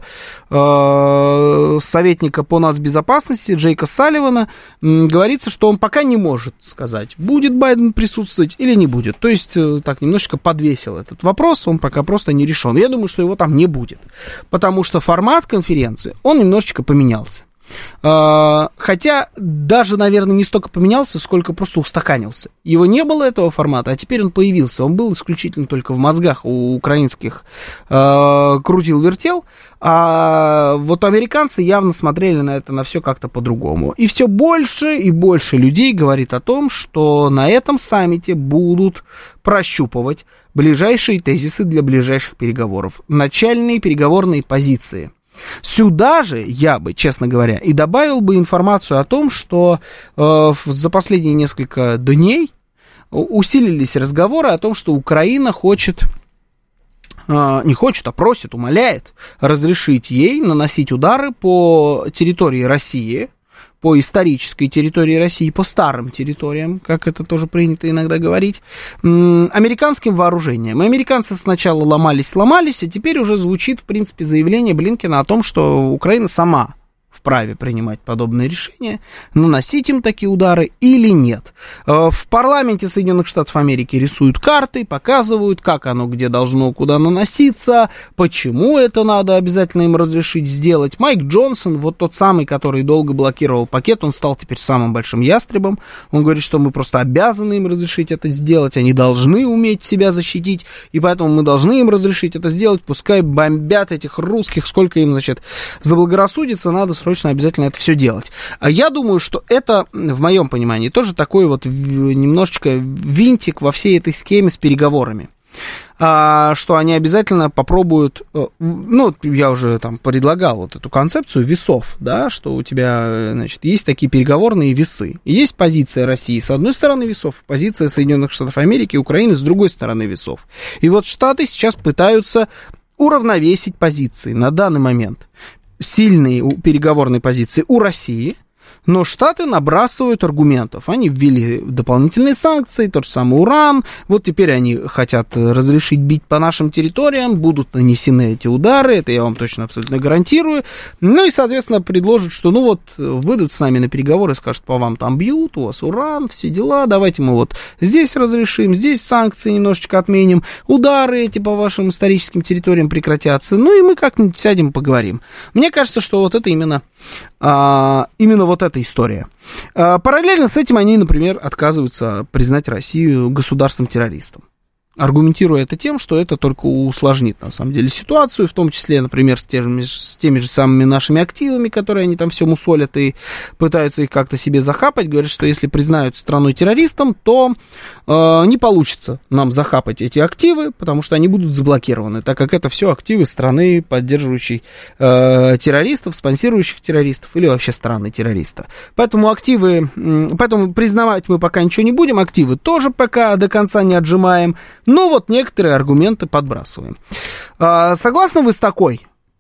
C: э, советника по нацбезопасности Джейка Салливана э, говорится, что он пока не может сказать, будет Байден присутствовать или не будет. То есть, э, так, немножечко подвесил этот вопрос, он пока просто не решен. Я думаю, что его там не будет, потому что формат конференции, он немножечко поменялся. Хотя даже, наверное, не столько поменялся, сколько просто устаканился. Его не было, этого формата, а теперь он появился. Он был исключительно только в мозгах у украинских э, крутил-вертел, а вот американцы явно смотрели на это, на все как-то по-другому. И все больше и больше людей говорит о том, что на этом саммите будут прощупывать ближайшие тезисы для ближайших переговоров, начальные переговорные позиции. Сюда же я бы, честно говоря, и добавил бы информацию о том, что э, за последние несколько дней усилились разговоры о том, что Украина хочет, э, не хочет, а просит, умоляет разрешить ей наносить удары по территории России, по исторической территории России, по старым территориям, как это тоже принято иногда говорить, американским вооружением. И американцы сначала ломались-ломались, а теперь уже звучит, в принципе, заявление Блинкена о том, что Украина сама вправе принимать подобные решения, наносить им такие удары или нет. В парламенте Соединенных Штатов Америки рисуют карты, показывают, как оно где должно, куда наноситься, почему это надо обязательно им разрешить сделать. Майк Джонсон, вот тот самый, который долго блокировал пакет, он стал теперь самым большим ястребом. Он говорит, что мы просто обязаны им разрешить это сделать, они должны уметь себя защитить, и поэтому мы должны им разрешить это сделать, пускай бомбят этих русских, сколько им, значит, заблагорассудится, надо срочно обязательно это все делать. А я думаю, что это, в моем понимании, тоже такой вот немножечко винтик во всей этой схеме с переговорами. А, что они обязательно попробуют, ну, я уже там предлагал вот эту концепцию весов, да, что у тебя, значит, есть такие переговорные весы. И есть позиция России с одной стороны весов, позиция Соединенных Штатов Америки и Украины с другой стороны весов. И вот Штаты сейчас пытаются уравновесить позиции на данный момент. Сильные переговорные позиции у России, но Штаты набрасывают аргументов. Они ввели дополнительные санкции, тот же самый уран. Вот теперь они хотят разрешить бить по нашим территориям, будут нанесены эти удары, это я вам точно абсолютно гарантирую. Ну и, соответственно, предложат, что ну вот выйдут с нами на переговоры, скажут, по вам там бьют, у вас уран, все дела, давайте мы вот здесь разрешим, здесь санкции немножечко отменим, удары эти по вашим историческим территориям прекратятся, ну и мы как-нибудь сядем поговорим. Мне кажется, что вот это именно, а, именно вот это история. Параллельно с этим они, например, отказываются признать Россию государством-террористом, аргументируя это тем, что это только усложнит, на самом деле, ситуацию, в том числе, например, с теми, с теми же самыми нашими активами, которые они там все мусолят и пытаются их как-то себе захапать. Говорят, что если признают страну террористом, то э, не получится нам захапать эти активы, потому что они будут заблокированы, так как это все активы страны, поддерживающей э, террористов, спонсирующих террористов или вообще страны террориста. Поэтому активы, э, поэтому признавать мы пока ничего не будем, активы тоже пока до конца не отжимаем. Но вот некоторые аргументы подбрасываем. Согласны вы с такой,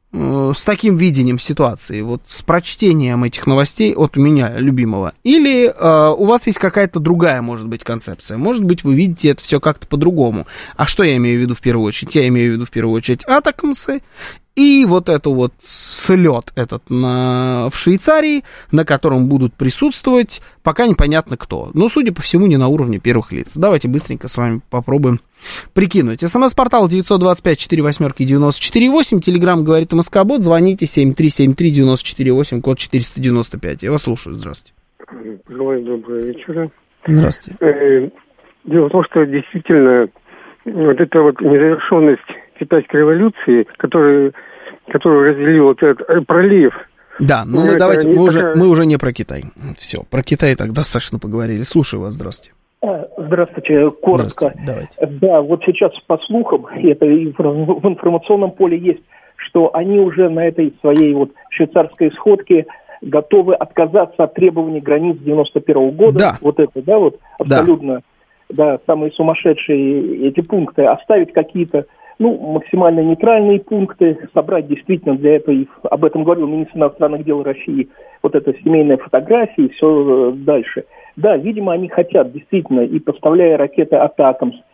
C: с таким видением ситуации, вот с прочтением этих новостей от меня, любимого? Или у вас есть какая-то другая, может быть, концепция? Может быть, вы видите это все как-то по-другому? А что я имею в виду в первую очередь? Я имею в виду в первую очередь атакамсы. И вот это вот слет этот на, в Швейцарии, на котором будут присутствовать пока непонятно кто. Но, судя по всему, не на уровне первых лиц. Давайте быстренько с вами попробуем прикинуть. СМС-портал девятьсот двадцать пять сорок восемь девяносто четыре восемь. Телеграмм говорит МСК-бот. Звоните семь три семь три девять четыре восемь, код четыреста девяносто пять. Я вас слушаю. Здравствуйте.
O: Желаю доброго вечера.
C: Здравствуйте.
O: Дело в том, что действительно вот эта вот незавершенность китайской революции, которая, которую разделил вот этот пролив.
C: Да, ну мы давайте, мы, такая... уже, мы уже не про Китай. Все, про Китай так достаточно поговорили. Слушаю вас, здравствуйте.
M: Здравствуйте, коротко.
C: Здравствуйте,
M: да, вот сейчас по слухам, и это в информационном поле есть, что они уже на этой своей вот швейцарской сходке готовы отказаться от требований границ девяносто первого года.
C: Да.
M: Вот это, да, вот абсолютно, да, да самые сумасшедшие эти пункты, оставить какие-то ну, максимально нейтральные пункты, собрать действительно для этого, и об этом говорил министр иностранных дел России, вот это семейная фотография и все дальше. Да, видимо, они хотят действительно, и поставляя ракеты «Атакамс»,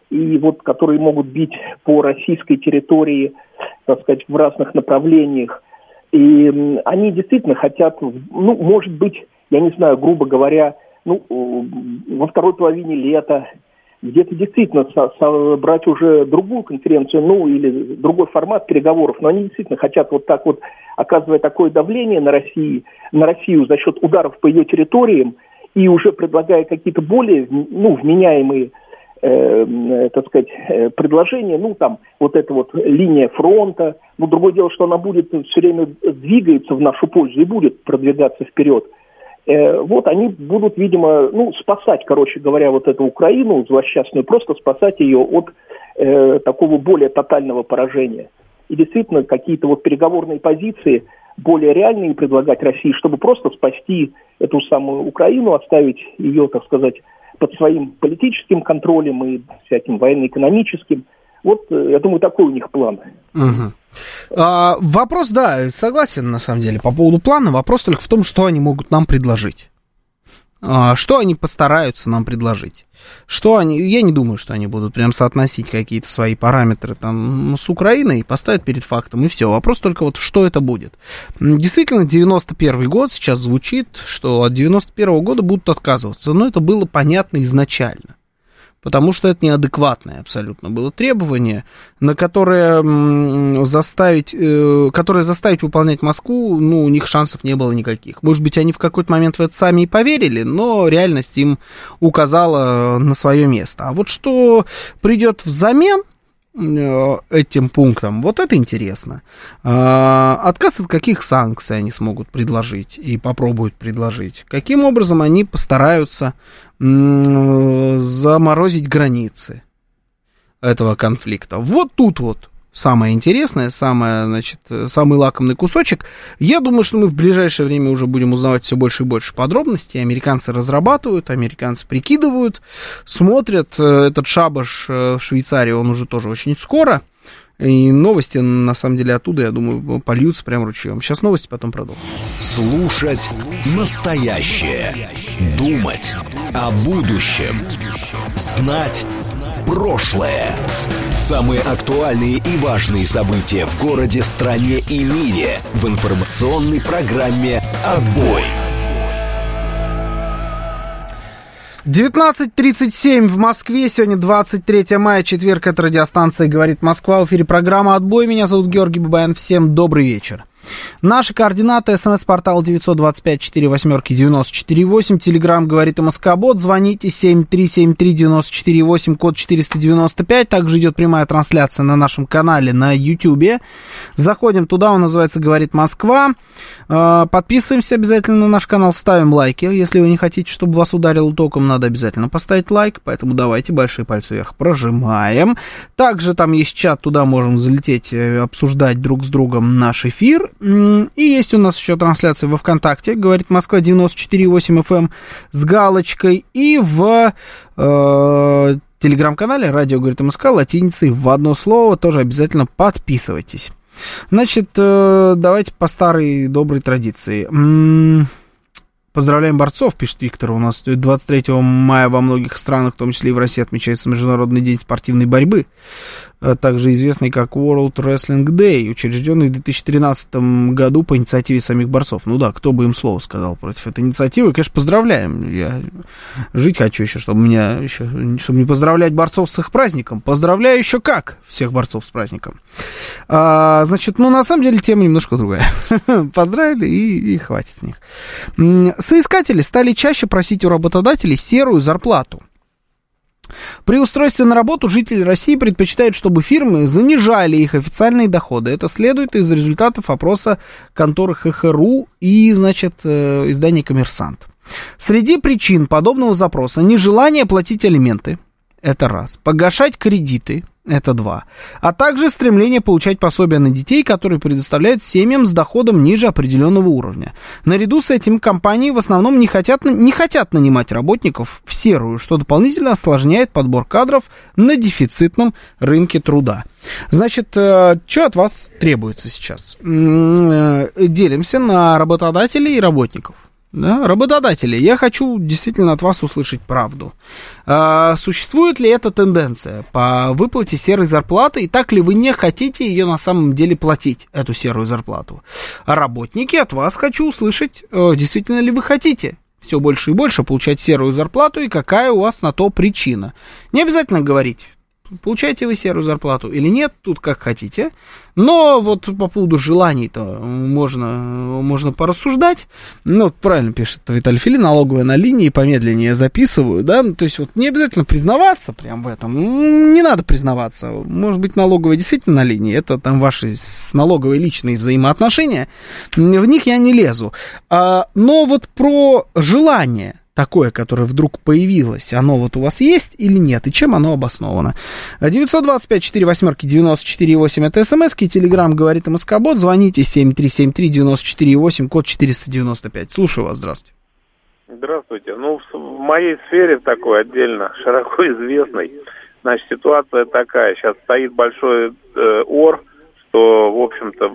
M: и вот которые могут бить по российской территории, так сказать, в разных направлениях. И они действительно хотят, ну, может быть, я не знаю, грубо говоря, ну, во второй половине лета где-то действительно со- собрать уже другую конференцию, ну, или другой формат переговоров, но они действительно хотят вот так вот, оказывая такое давление на Россию, на Россию за счет ударов по ее территориям и уже предлагая какие-то более, ну, вменяемые, э, так сказать, предложения, ну, там, вот эта вот линия фронта, ну, другое дело, что она будет все время двигаться в нашу пользу и будет продвигаться вперед. Вот они будут, видимо, ну, спасать, короче говоря, вот эту Украину злосчастную, просто спасать ее от э, такого более тотального поражения. И действительно какие-то вот переговорные позиции более реальные предлагать России, чтобы просто спасти эту самую Украину, оставить ее, так сказать, под своим политическим контролем и всяким военно-экономическим. Вот, я думаю, такой у них план.
C: Угу. А, вопрос, да, согласен, на самом деле, по поводу плана. Вопрос только в том, что они могут нам предложить. А, что они постараются нам предложить. Что они, я не думаю, что они будут прям соотносить какие-то свои параметры там с Украиной, поставят перед фактом, и все. Вопрос только вот, что это будет. Действительно, девяносто первый год сейчас звучит, что от девяносто первого года будут отказываться. Но это было понятно изначально. Потому что это неадекватное абсолютно было требование, на которое заставить, которое заставить выполнять Москву, ну, у них шансов не было никаких. Может быть, они в какой-то момент в это сами и поверили, но реальность им указала на свое место. А вот что придет взамен этим пунктам, вот это интересно. Отказ от каких санкций они смогут предложить и попробуют предложить? Каким образом они постараются заморозить границы этого конфликта? Вот тут вот самое интересное, самое, значит, самый лакомый кусочек. Я думаю, что мы в ближайшее время уже будем узнавать все больше и больше подробностей. Американцы разрабатывают, американцы прикидывают, смотрят. Этот шабаш в Швейцарии, он уже тоже очень скоро. И новости, на самом деле, оттуда, я думаю, польются прям ручьем. Сейчас новости, потом продолжим.
A: Слушать настоящее. Думать о будущем. Знать прошлое. Самые актуальные и важные события в городе, стране и мире в информационной программе «Отбой».
C: девятнадцать тридцать семь в Москве, сегодня двадцать третье мая, четверг, это радиостанция «Говорит Москва», в эфире программа «Отбой», меня зовут Георгий Бабаян, всем добрый вечер. Наши координаты: смс-портал девять два пять четыре восемь девяносто четыре восемь, телеграмм «Говорит МСК-бот», звоните семь три семь три девяносто четыре восемь, код четыреста девяносто пять, также идет прямая трансляция на нашем канале на Ютьюбе, заходим туда, он называется «Говорит Москва», подписываемся обязательно на наш канал, ставим лайки, если вы не хотите, чтобы вас ударило током, надо обязательно поставить лайк, поэтому давайте большие пальцы вверх прожимаем, также там есть чат, туда можем залететь, обсуждать друг с другом наш эфир. И есть у нас еще трансляция во ВКонтакте, говорит Москва девяносто четыре восемь эф эм с галочкой, и в э, телеграм-канале радио говорит МСК латиницей в одно слово, тоже обязательно подписывайтесь. Значит, э, давайте по старой доброй традиции. М-м- Поздравляем борцов, пишет Виктор. У нас двадцать третьего мая во многих странах, в том числе и в России, отмечается Международный день спортивной борьбы, также известный как World Wrestling Day, учрежденный в две тысячи тринадцатом году по инициативе самих борцов. Ну да, кто бы им слово сказал против этой инициативы. Конечно, поздравляем. Я жить хочу еще, чтобы меня еще, чтобы не поздравлять борцов с их праздником. Поздравляю еще как всех борцов с праздником. А, значит, ну на самом деле тема немножко другая. Поздравили и, и хватит с них. Соискатели стали чаще просить у работодателей серую зарплату. При устройстве на работу жители России предпочитают, чтобы фирмы занижали их официальные доходы. Это следует из результатов опроса конторы ха ха эр у и, значит, издания «Коммерсант». Среди причин подобного запроса нежелание платить алименты, это раз, погашать кредиты, это два, а также стремление получать пособия на детей, которые предоставляют семьям с доходом ниже определенного уровня. Наряду с этим компании в основном не хотят, не хотят нанимать работников в серую, что дополнительно осложняет подбор кадров на дефицитном рынке труда. Значит, что от вас требуется сейчас? Делимся на работодателей и работников. Да, работодатели, я хочу действительно от вас услышать правду. А, существует ли эта тенденция по выплате серой зарплаты, и так ли вы не хотите ее на самом деле платить, эту серую зарплату? А работники, от вас хочу услышать, действительно ли вы хотите все больше и больше получать серую зарплату, и какая у вас на то причина. Не обязательно говорить, получаете вы серую зарплату или нет, тут как хотите. Но вот по поводу желаний-то можно, можно порассуждать. Ну, вот правильно пишет Виталий Фили, налоговая на линии, помедленнее записываю, да, то есть вот не обязательно признаваться прям в этом, не надо признаваться, может быть, налоговая действительно на линии, это там ваши с налоговой личные взаимоотношения, в них я не лезу. А, но вот про желание такое, которое вдруг появилось, оно вот у вас есть или нет, и чем оно обосновано? девятьсот двадцать пять сорок восемь девяносто четыре восемь это смс-ки, телеграм говорит МСК-бот, звоните семь три семь три девяносто четыре восемь, код четыреста девяносто пять. Слушаю вас, здравствуйте.
P: Здравствуйте. Ну, в моей сфере такой отдельно, широко известной, значит, ситуация такая, сейчас стоит большой э, ор, что, в общем-то,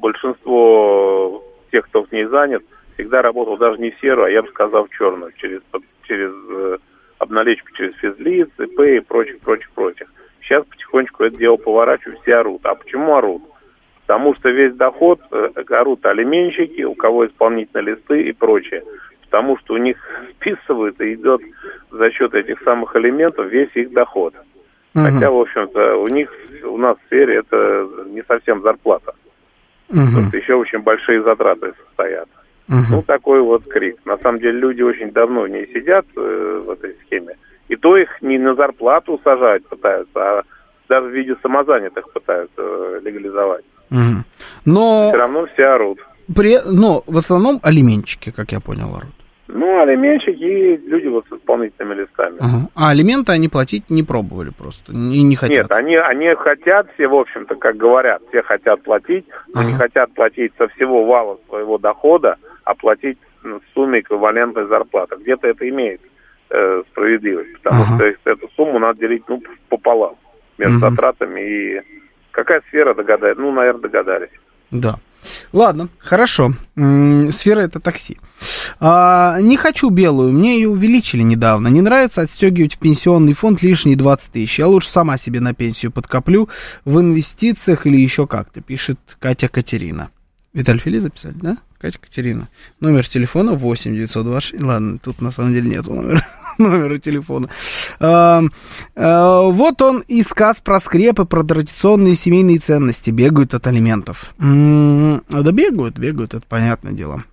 P: большинство тех, кто в ней занят, всегда работал даже не в серую, а я бы сказал в черную, через, через э, обналичку, через физлиц, ИП и прочих, прочих, прочих. Сейчас потихонечку это дело поворачивают, все орут. А почему орут? Потому что весь доход э, орут алименщики, у кого исполнительные листы и прочее. Потому что у них списывают и идет за счет этих самых алиментов весь их доход. Uh-huh. Хотя, в общем-то, у них, у нас в сфере это не совсем зарплата. Uh-huh. Тут еще очень большие затраты состоят. Uh-huh. Ну, такой вот крик. На самом деле люди очень давно не сидят э, в этой схеме. И то их не на зарплату сажать пытаются, а даже в виде самозанятых пытаются э, легализовать.
C: Uh-huh. Но...
P: Все равно все орут.
C: При... Но в основном алименщики, как я понял, орут.
P: Ну, алименщики и люди вот с исполнительными листами.
C: Uh-huh. А алименты они платить не пробовали просто, и не хотят?
P: Нет, они, они хотят, все, в общем-то, как говорят, все хотят платить, но uh-huh. не хотят платить со всего вала своего дохода, а платить в сумме эквивалентной зарплаты. Где-то это имеет э, справедливость, потому uh-huh. что эту сумму надо делить, ну, пополам между uh-huh. затратами и... Какая сфера догадает? Ну, наверное, догадались.
C: Да. Ладно, хорошо. М-м, сфера это такси. А, не хочу белую, мне ее увеличили недавно. Не нравится отстегивать в пенсионный фонд лишние двадцать тысяч. Я лучше сама себе на пенсию подкоплю в инвестициях или еще как-то, пишет Катя Катерина. Виталий Фили записали, да? Катя Катерина. Номер телефона восемь девятьсот двадцать шесть. Ладно, тут на самом деле нету номера. номера телефона. А, а, вот он и сказ про скрепы, про традиционные семейные ценности. Бегают от алиментов. М-м, да бегают, бегают, это понятное дело.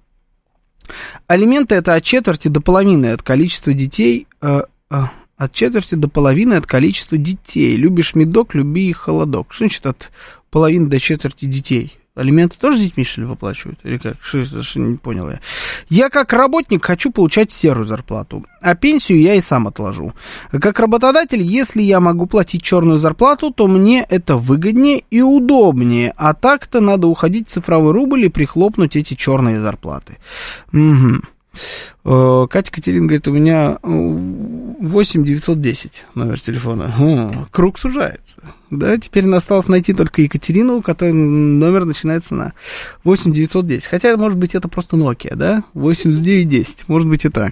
C: Алименты это от четверти до половины от количества детей. А, а, от четверти до половины от количества детей. Любишь медок, люби холодок. Что значит от половины до четверти детей? Алименты тоже с детьми, что ли, выплачивают? Или как? Что это? Что, не понял я. Я как работник хочу получать серую зарплату, а пенсию я и сам отложу. Как работодатель, если я могу платить черную зарплату, то мне это выгоднее и удобнее. А так-то надо уходить в цифровой рубль и прихлопнуть эти черные зарплаты. Угу. Катя Катерина говорит, у меня восемь девятьсот десять номер телефона. О, круг сужается. Да, теперь осталось найти только Екатерину, у которой номер начинается на восемь девятьсот десять. Хотя, может быть, это просто Nokia, да? восемьдесят девять десять. Может быть и так.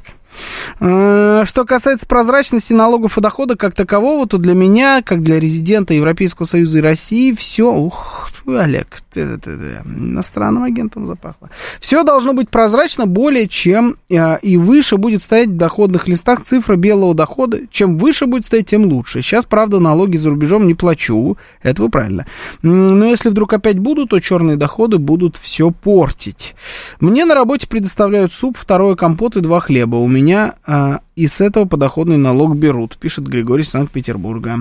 C: Что касается прозрачности налогов и дохода как такового, то для меня, как для резидента Европейского Союза и России, все... Ух, Олег, ты, ты, ты, иностранным агентом запахло. Все должно быть прозрачно более чем и выше будет стоять в доходных листах цифра белого дохода. Чем выше будет стоять, тем лучше. Сейчас, правда, налоги за рубежом не плачу. Это вы правильно. Но если вдруг опять будут, то черные доходы будут все портить. Мне на работе предоставляют суп, второе компот и два хлеба. У меня а, и с этого подоходный налог берут, пишет Григорий из Санкт-Петербурга.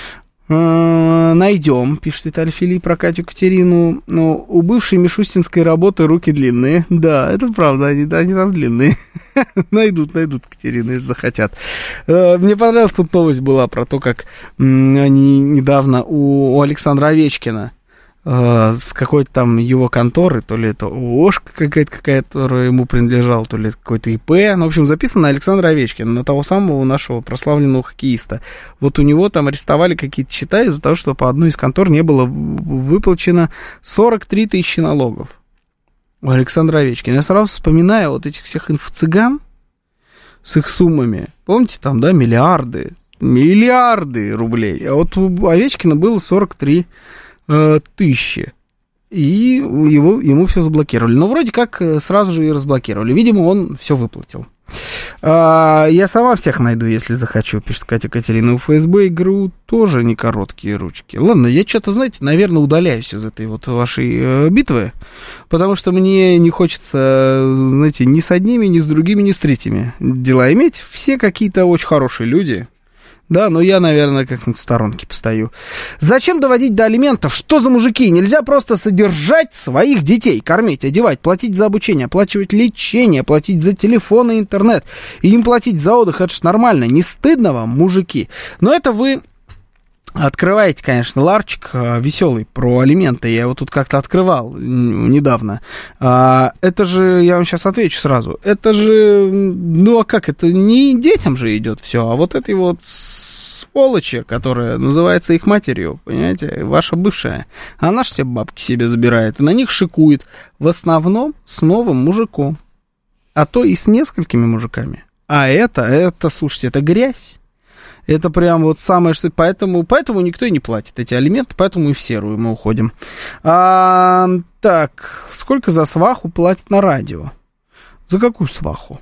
C: А, найдем, пишет Виталий Филипп про Катю Катерину. Ну, у бывшей мишустинской работы руки длинные. Да, это правда, они, да, они там длинные. Найдут, найдут Катерину, если захотят. А, мне понравилась тут новость была про то, как м, они недавно у, у Александра Овечкина с какой-то там его конторы, то ли это ООшка какая-то, какая-то, которая ему принадлежала, то ли какой-то ИП. Ну, в общем, записано на Александра Овечкина, на того самого нашего прославленного хоккеиста. Вот у него там арестовали какие-то счета из-за того, что по одной из контор не было выплачено сорок три тысячи налогов. у Александра Овечкина. Я сразу вспоминаю вот этих всех инфо-цыган с их суммами. Помните, там, да, миллиарды, миллиарды рублей. А вот у Овечкина было сорок три э, тысячи. И его, ему все заблокировали. Но вроде как сразу же и разблокировали. Видимо, он все выплатил. А, я сама всех найду, если захочу, пишет Катя Катерина. У ФСБ игру тоже не короткие ручки. Ладно, я что-то, знаете, наверное, удаляюсь из этой вот вашей э, битвы, потому что мне не хочется, знаете, ни с одними, ни с другими, ни с третьими дела иметь. Все какие-то очень хорошие люди. Да, но я, наверное, как-нибудь в сторонке постою. Зачем доводить до алиментов? Что за мужики? Нельзя просто содержать своих детей, кормить, одевать, платить за обучение, оплачивать лечение, платить за телефон и интернет. И им платить за отдых, это ж нормально. Не стыдно вам, мужики? Но это вы открываете, конечно, ларчик веселый про алименты. Я его тут как-то открывал недавно. Это же, я вам сейчас отвечу сразу, это же, ну а как, это не детям же идет все, а вот этой вот сволочи, которая называется их матерью, понимаете, ваша бывшая, она ж все бабки себе забирает и на них шикует. В основном с новым мужиком, а то и с несколькими мужиками. А это, это, слушайте, это грязь. Это прям вот самое, что... Поэтому, поэтому никто и не платит эти алименты, поэтому и в серую мы уходим. А, так, сколько за сваху платят на радио? За какую сваху?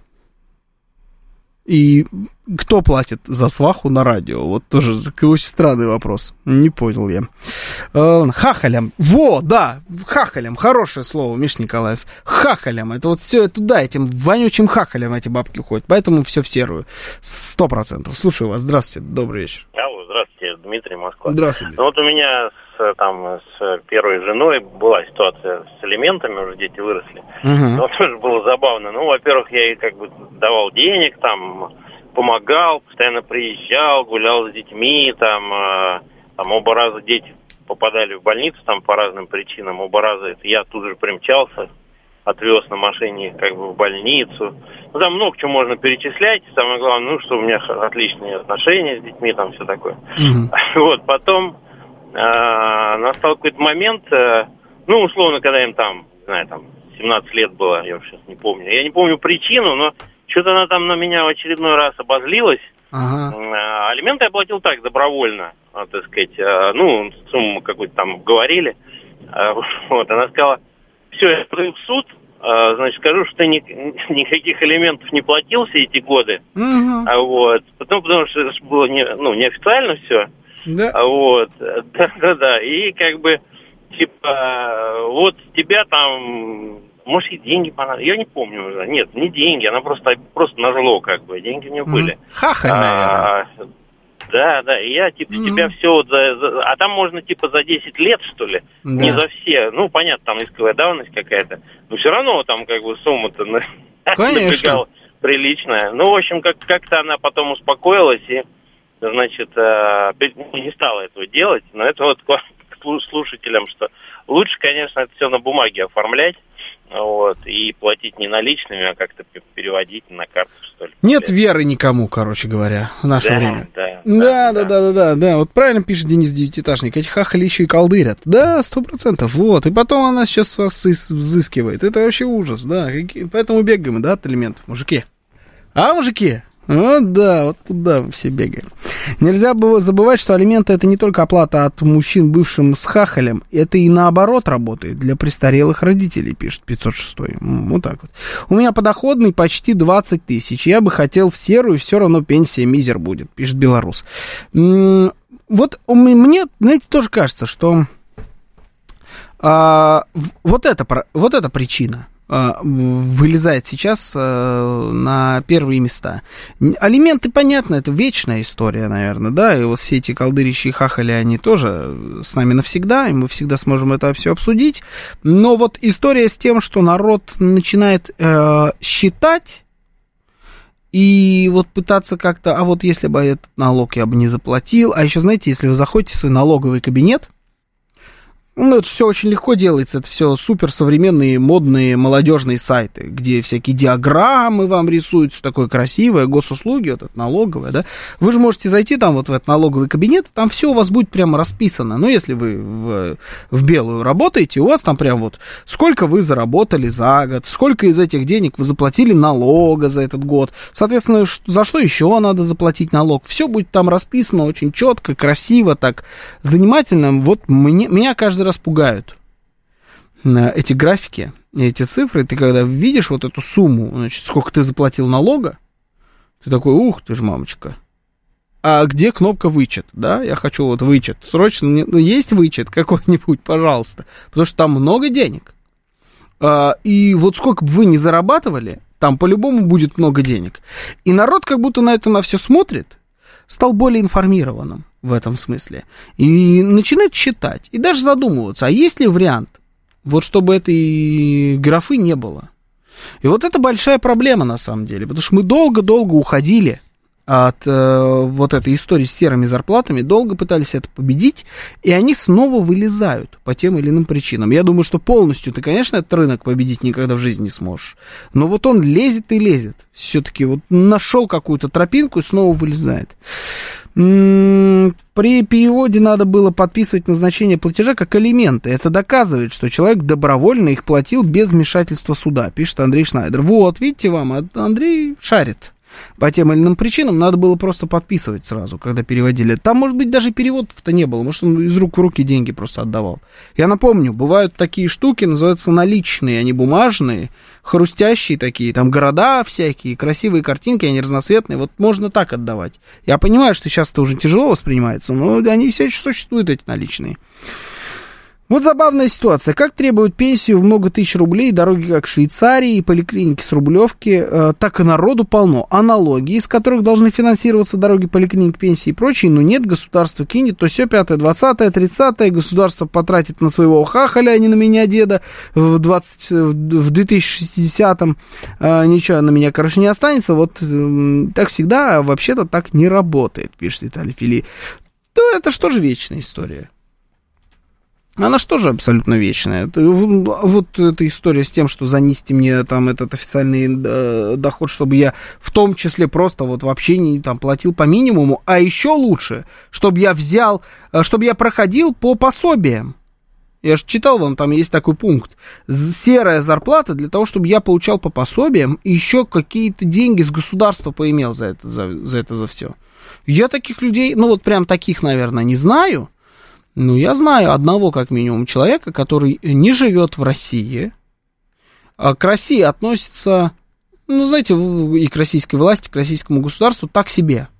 C: И кто платит за сваху на радио? Вот тоже очень странный вопрос. Не понял я. Э, хахалям. Во, да, хахалям. Хорошее слово, Миш Николаев. Хахалям. Это вот все туда, этим вонючим хахалям эти бабки уходят. Поэтому все в серую. Сто процентов. Слушаю вас. Здравствуйте. Добрый вечер.
Q: Алло, здравствуйте. Дмитрий, Москва.
C: Здравствуйте.
Q: Ну, вот у меня с, там, с первой женой была ситуация с алиментами, уже дети выросли.
C: Угу.
Q: Но тоже было забавно. Ну, во-первых, я ей как бы давал денег, там, помогал, постоянно приезжал, гулял с детьми, там, э, там оба раза дети попадали в больницу, там, по разным причинам, оба раза это я тут же примчался, отвез на машине, как бы, в больницу. Ну, там много чего можно перечислять, самое главное, ну, что у меня отличные отношения с детьми, там, все такое. Mm-hmm. Вот, потом э, настал какой-то момент, э, ну, условно, когда им там, не знаю, там, семнадцать лет было, я сейчас не помню, я не помню причину, но что-то она там на меня в очередной раз обозлилась. Ага. А, алименты я платил так, добровольно, а, так сказать. А, ну, сумму какую-то там говорили. А, вот, она сказала, все, я подаю в суд, а, значит, скажу, что ты ни, никаких алиментов не платил все эти годы. Угу. А, вот. Потом, потому что это было не, ну, неофициально все. Да. А, вот. Да-да-да. И как бы, типа, вот тебя там... Может, ей деньги понадобились. Я не помню уже. Нет, не деньги, она просто, просто назло, как бы. Деньги у нее mm. были.
C: Хахаль,
Q: а, да, да. И я, типа, mm. тебя все вот за, за... А там можно, типа, за десять лет, что ли? Да. Не за все. Ну, понятно, там исковая давность какая-то. Но все равно там, как бы, сумма-то набегала приличная. Ну, в общем, как- как-то она потом успокоилась и, значит, э, не стала этого делать. Но это вот к слушателям, что лучше, конечно, это все на бумаге оформлять. Вот, и платить не наличными, а как-то переводить на карту, что ли.
C: Нет веры никому, короче говоря, в наше
Q: да,
C: время.
Q: Да,
C: да, да, да, да, да, да. Вот правильно пишет Денис Девятиэтажник. Эти хахали еще и колдырят. Да, сто процентов. Вот. И потом она сейчас вас взыскивает. Это вообще ужас, да. Поэтому бегаем, да, от элементов, мужики. А, мужики? Вот да, вот туда мы все бегаем. Нельзя было забывать, что алименты — это не только оплата от мужчин, бывшим с хахалем, это и наоборот работает для престарелых родителей, пишет пятьсот шестой. Вот так вот. У меня подоходный почти двадцать тысяч. Я бы хотел в серую, все равно пенсия мизер будет, пишет белорус. Вот мне, знаете, тоже кажется, что а, вот, это, вот эта причина вылезает сейчас э, на первые места. Алименты, понятно, это вечная история, наверное, да, и вот все эти колдырящие хахали, они тоже с нами навсегда, и мы всегда сможем это все обсудить, но вот история с тем, что народ начинает э, считать и вот пытаться как-то, а вот если бы этот налог я бы не заплатил, а еще, знаете, если вы заходите в свой налоговый кабинет, Ну, это все очень легко делается, это все суперсовременные, модные, молодежные сайты, где всякие диаграммы вам рисуют, все такое красивое, госуслуги, вот это налоговое, да. Вы же можете зайти там вот в этот налоговый кабинет, там все у вас будет прямо расписано. Ну, если вы в, в белую работаете, у вас там прям вот сколько вы заработали за год, сколько из этих денег вы заплатили налога за этот год, соответственно, за что еще надо заплатить налог. Все будет там расписано очень четко, красиво, так занимательно. Вот мне, меня каждый раз пугают эти графики, эти цифры. Ты когда видишь вот эту сумму, значит, сколько ты заплатил налога, ты такой, ух ты ж, мамочка. А где кнопка вычет, да? Я хочу вот вычет. Срочно, ну, есть вычет какой-нибудь, пожалуйста. Потому что там много денег. А, и вот сколько бы вы ни зарабатывали, там по-любому будет много денег. И народ как будто на это на все смотрит, стал более информированным в этом смысле. И начинает считать. И даже задумываться, а есть ли вариант, вот чтобы этой графы не было. И вот это большая проблема на самом деле. Потому что мы долго-долго уходили от э, вот этой истории с серыми зарплатами, долго пытались это победить, и они снова вылезают по тем или иным причинам. Я думаю, что полностью ты, конечно, этот рынок победить никогда в жизни не сможешь. Но вот он лезет и лезет. Все-таки вот нашел какую-то тропинку и снова вылезает. М-м, при переводе надо было подписывать назначение платежа как элементы. Это доказывает, что человек добровольно их платил без вмешательства суда, пишет Андрей Шнайдер. Вот, видите вам, Андрей шарит. По тем или иным причинам надо было просто подписывать сразу, когда переводили. Там, может быть, даже переводов-то не было. Может, он из рук в руки деньги просто отдавал. Я напомню, бывают такие штуки, называются наличные, они бумажные, хрустящие такие, там города всякие, красивые картинки, они разноцветные. Вот можно так отдавать. Я понимаю, что сейчас это уже тяжело воспринимается, но они все еще существуют, эти наличные. Вот забавная ситуация. Как требуют пенсию в много тысяч рублей, дороги как в Швейцарии, и поликлиники с Рублевки, э, так и народу полно. А налоги, из которых должны финансироваться дороги, поликлиники, пенсии и прочее, ну нет, государство кинет, то все пятое, двадцатое, тридцатое, государство потратит на своего хахаля, а не на меня деда, в, двадцать, в две тысячи шестидесятом э, ничего на меня, короче, не останется. Вот э, так всегда, а вообще-то так не работает, пишет Виталий Фили. То это что же вечная история? Она что же абсолютно вечная. Это, вот эта история с тем, что занести мне там этот официальный э, доход, чтобы я в том числе просто вот вообще не там платил по минимуму, а еще лучше, чтобы я взял, э, чтобы я проходил по пособиям. Я же читал вам, там есть такой пункт. Серая зарплата для того, чтобы я получал по пособиям и еще какие-то деньги с государства поимел за это, за, за это, за все. Я таких людей, ну вот прям таких, наверное, не знаю. Ну, я знаю одного, как минимум, человека, который не живет в России, а к России относится, ну, знаете, и к российской власти, к российскому государству так себе.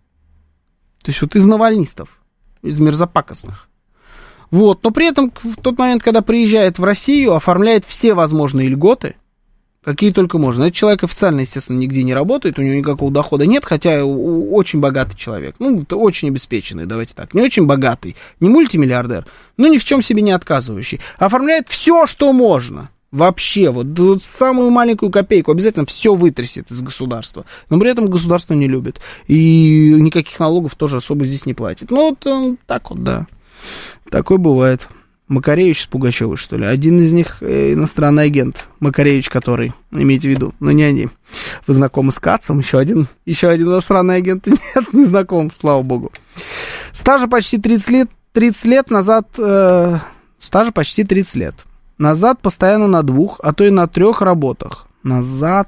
C: То есть вот из навальнистов, из мерзопакостных. Вот, но при этом в тот момент, когда приезжает в Россию, оформляет все возможные льготы, какие только можно. Этот человек официально, естественно, нигде не работает, у него никакого дохода нет, хотя очень богатый человек. Ну, очень обеспеченный, давайте так. Не очень богатый, не мультимиллиардер, но ни в чем себе не отказывающий. Оформляет все, что можно. Вообще, вот, вот самую маленькую копейку обязательно все вытрясет из государства. Но при этом государство не любит. И никаких налогов тоже особо здесь не платит. Ну, вот так вот, да. Такое бывает. Макаревич с Пугачевой, что ли. Один из них э, иностранный агент. Макаревич, который, имейте в виду, но не они. Вы знакомы с Кацом? Еще один, еще один иностранный агент. Нет, не знаком, слава богу. Стажа почти тридцать лет. тридцать лет назад... Э, стажа почти тридцать лет. Назад постоянно на двух, а то и на трех работах. Назад...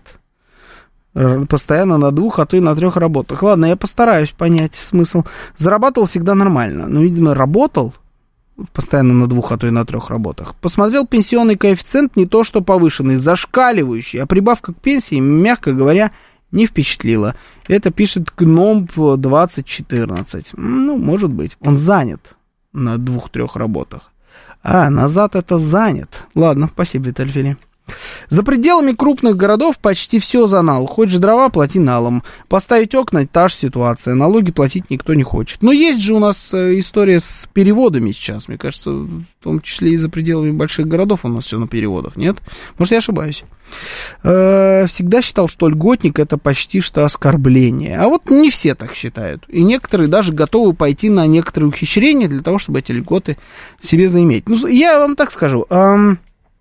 C: Постоянно на двух, а то и на трех работах. Ладно, я постараюсь понять смысл. Зарабатывал всегда нормально. Но, видимо, работал... постоянно на двух, а то и на трех работах. Посмотрел пенсионный коэффициент, не то что повышенный, зашкаливающий, а прибавка к пенсии, мягко говоря, не впечатлила. Это пишет Гном двадцать четырнадцать. Ну, может быть. Он занят на двух-трех работах. А, назад это занят. Ладно, спасибо, Виталий Фили. За пределами крупных городов почти все за нал. Хочешь дрова, плати налом. Поставить окна, та же ситуация. Налоги платить никто не хочет. Но есть же у нас история с переводами сейчас. Мне кажется, в том числе и за пределами больших городов у нас все на переводах, нет? Может, я ошибаюсь. я всегда считал, что льготник это почти что оскорбление. А вот не все так считают. И некоторые даже готовы пойти на некоторые ухищрения для того, чтобы эти льготы себе заиметь. Ну, я вам так скажу. Эм,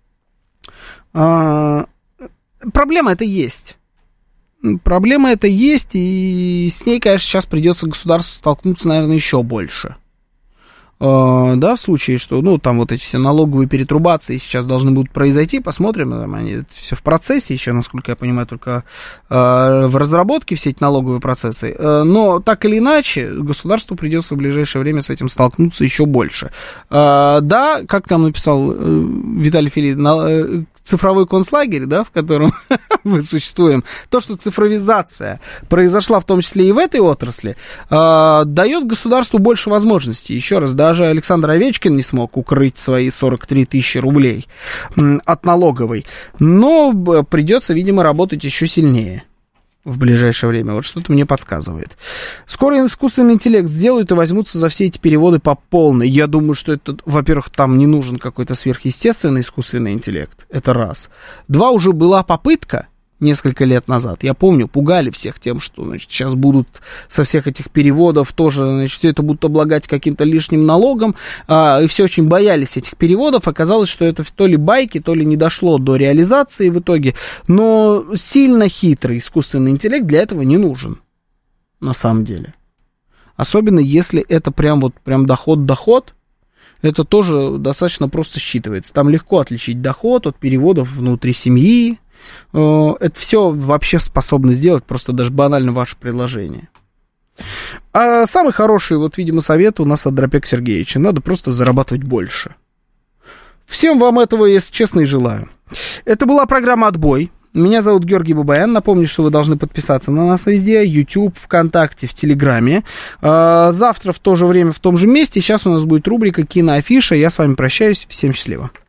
C: э, проблема это есть. Проблема это есть, и с ней, конечно, сейчас придется государству столкнуться, наверное, еще больше. Да, в случае, что, ну, там вот эти все налоговые перетрубации сейчас должны будут произойти, посмотрим, там они все в процессе еще, насколько я понимаю, только э, в разработке все эти налоговые процессы, э, но так или иначе государству придется в ближайшее время с этим столкнуться еще больше. Э, да, как там написал э, Виталий Филипп, на, э, цифровой концлагерь, да, в котором мы существуем, то, что цифровизация произошла в том числе и в этой отрасли, э, дает государству больше возможностей. Еще раз, даже Александр Овечкин не смог укрыть свои сорок три тысячи рублей э, от налоговой, но придется, видимо, работать еще сильнее в ближайшее время. Вот что-то мне подсказывает. Скоро искусственный интеллект сделают и возьмутся за все эти переводы по полной. Я думаю, что это, во-первых, там не нужен какой-то сверхъестественный искусственный интеллект. Это раз. Два, уже была попытка несколько лет назад. Я помню, пугали всех тем, что, значит, сейчас будут со всех этих переводов тоже, значит, все это будут облагать каким-то лишним налогом, а, и все очень боялись этих переводов. Оказалось, что это то ли байки, то ли не дошло до реализации в итоге, но сильно хитрый искусственный интеллект для этого не нужен, на самом деле. Особенно если это прям вот прям доход-доход, это тоже достаточно просто считывается. Там легко отличить доход от переводов внутри семьи. Это все вообще способно сделать, просто даже банально ваше приложение. А самый хороший, вот, видимо, совет у нас от Дропека Сергеевича: надо просто зарабатывать больше. Всем вам этого, если честно, и желаю. Это была программа «Отбой». Меня зовут Георгий Бабаян. Напомню, что вы должны подписаться на нас везде: YouTube, ВКонтакте, в Телеграме. Завтра в то же время, в том же месте. Сейчас у нас будет рубрика «Киноафиша». Я с вами прощаюсь. Всем счастливо.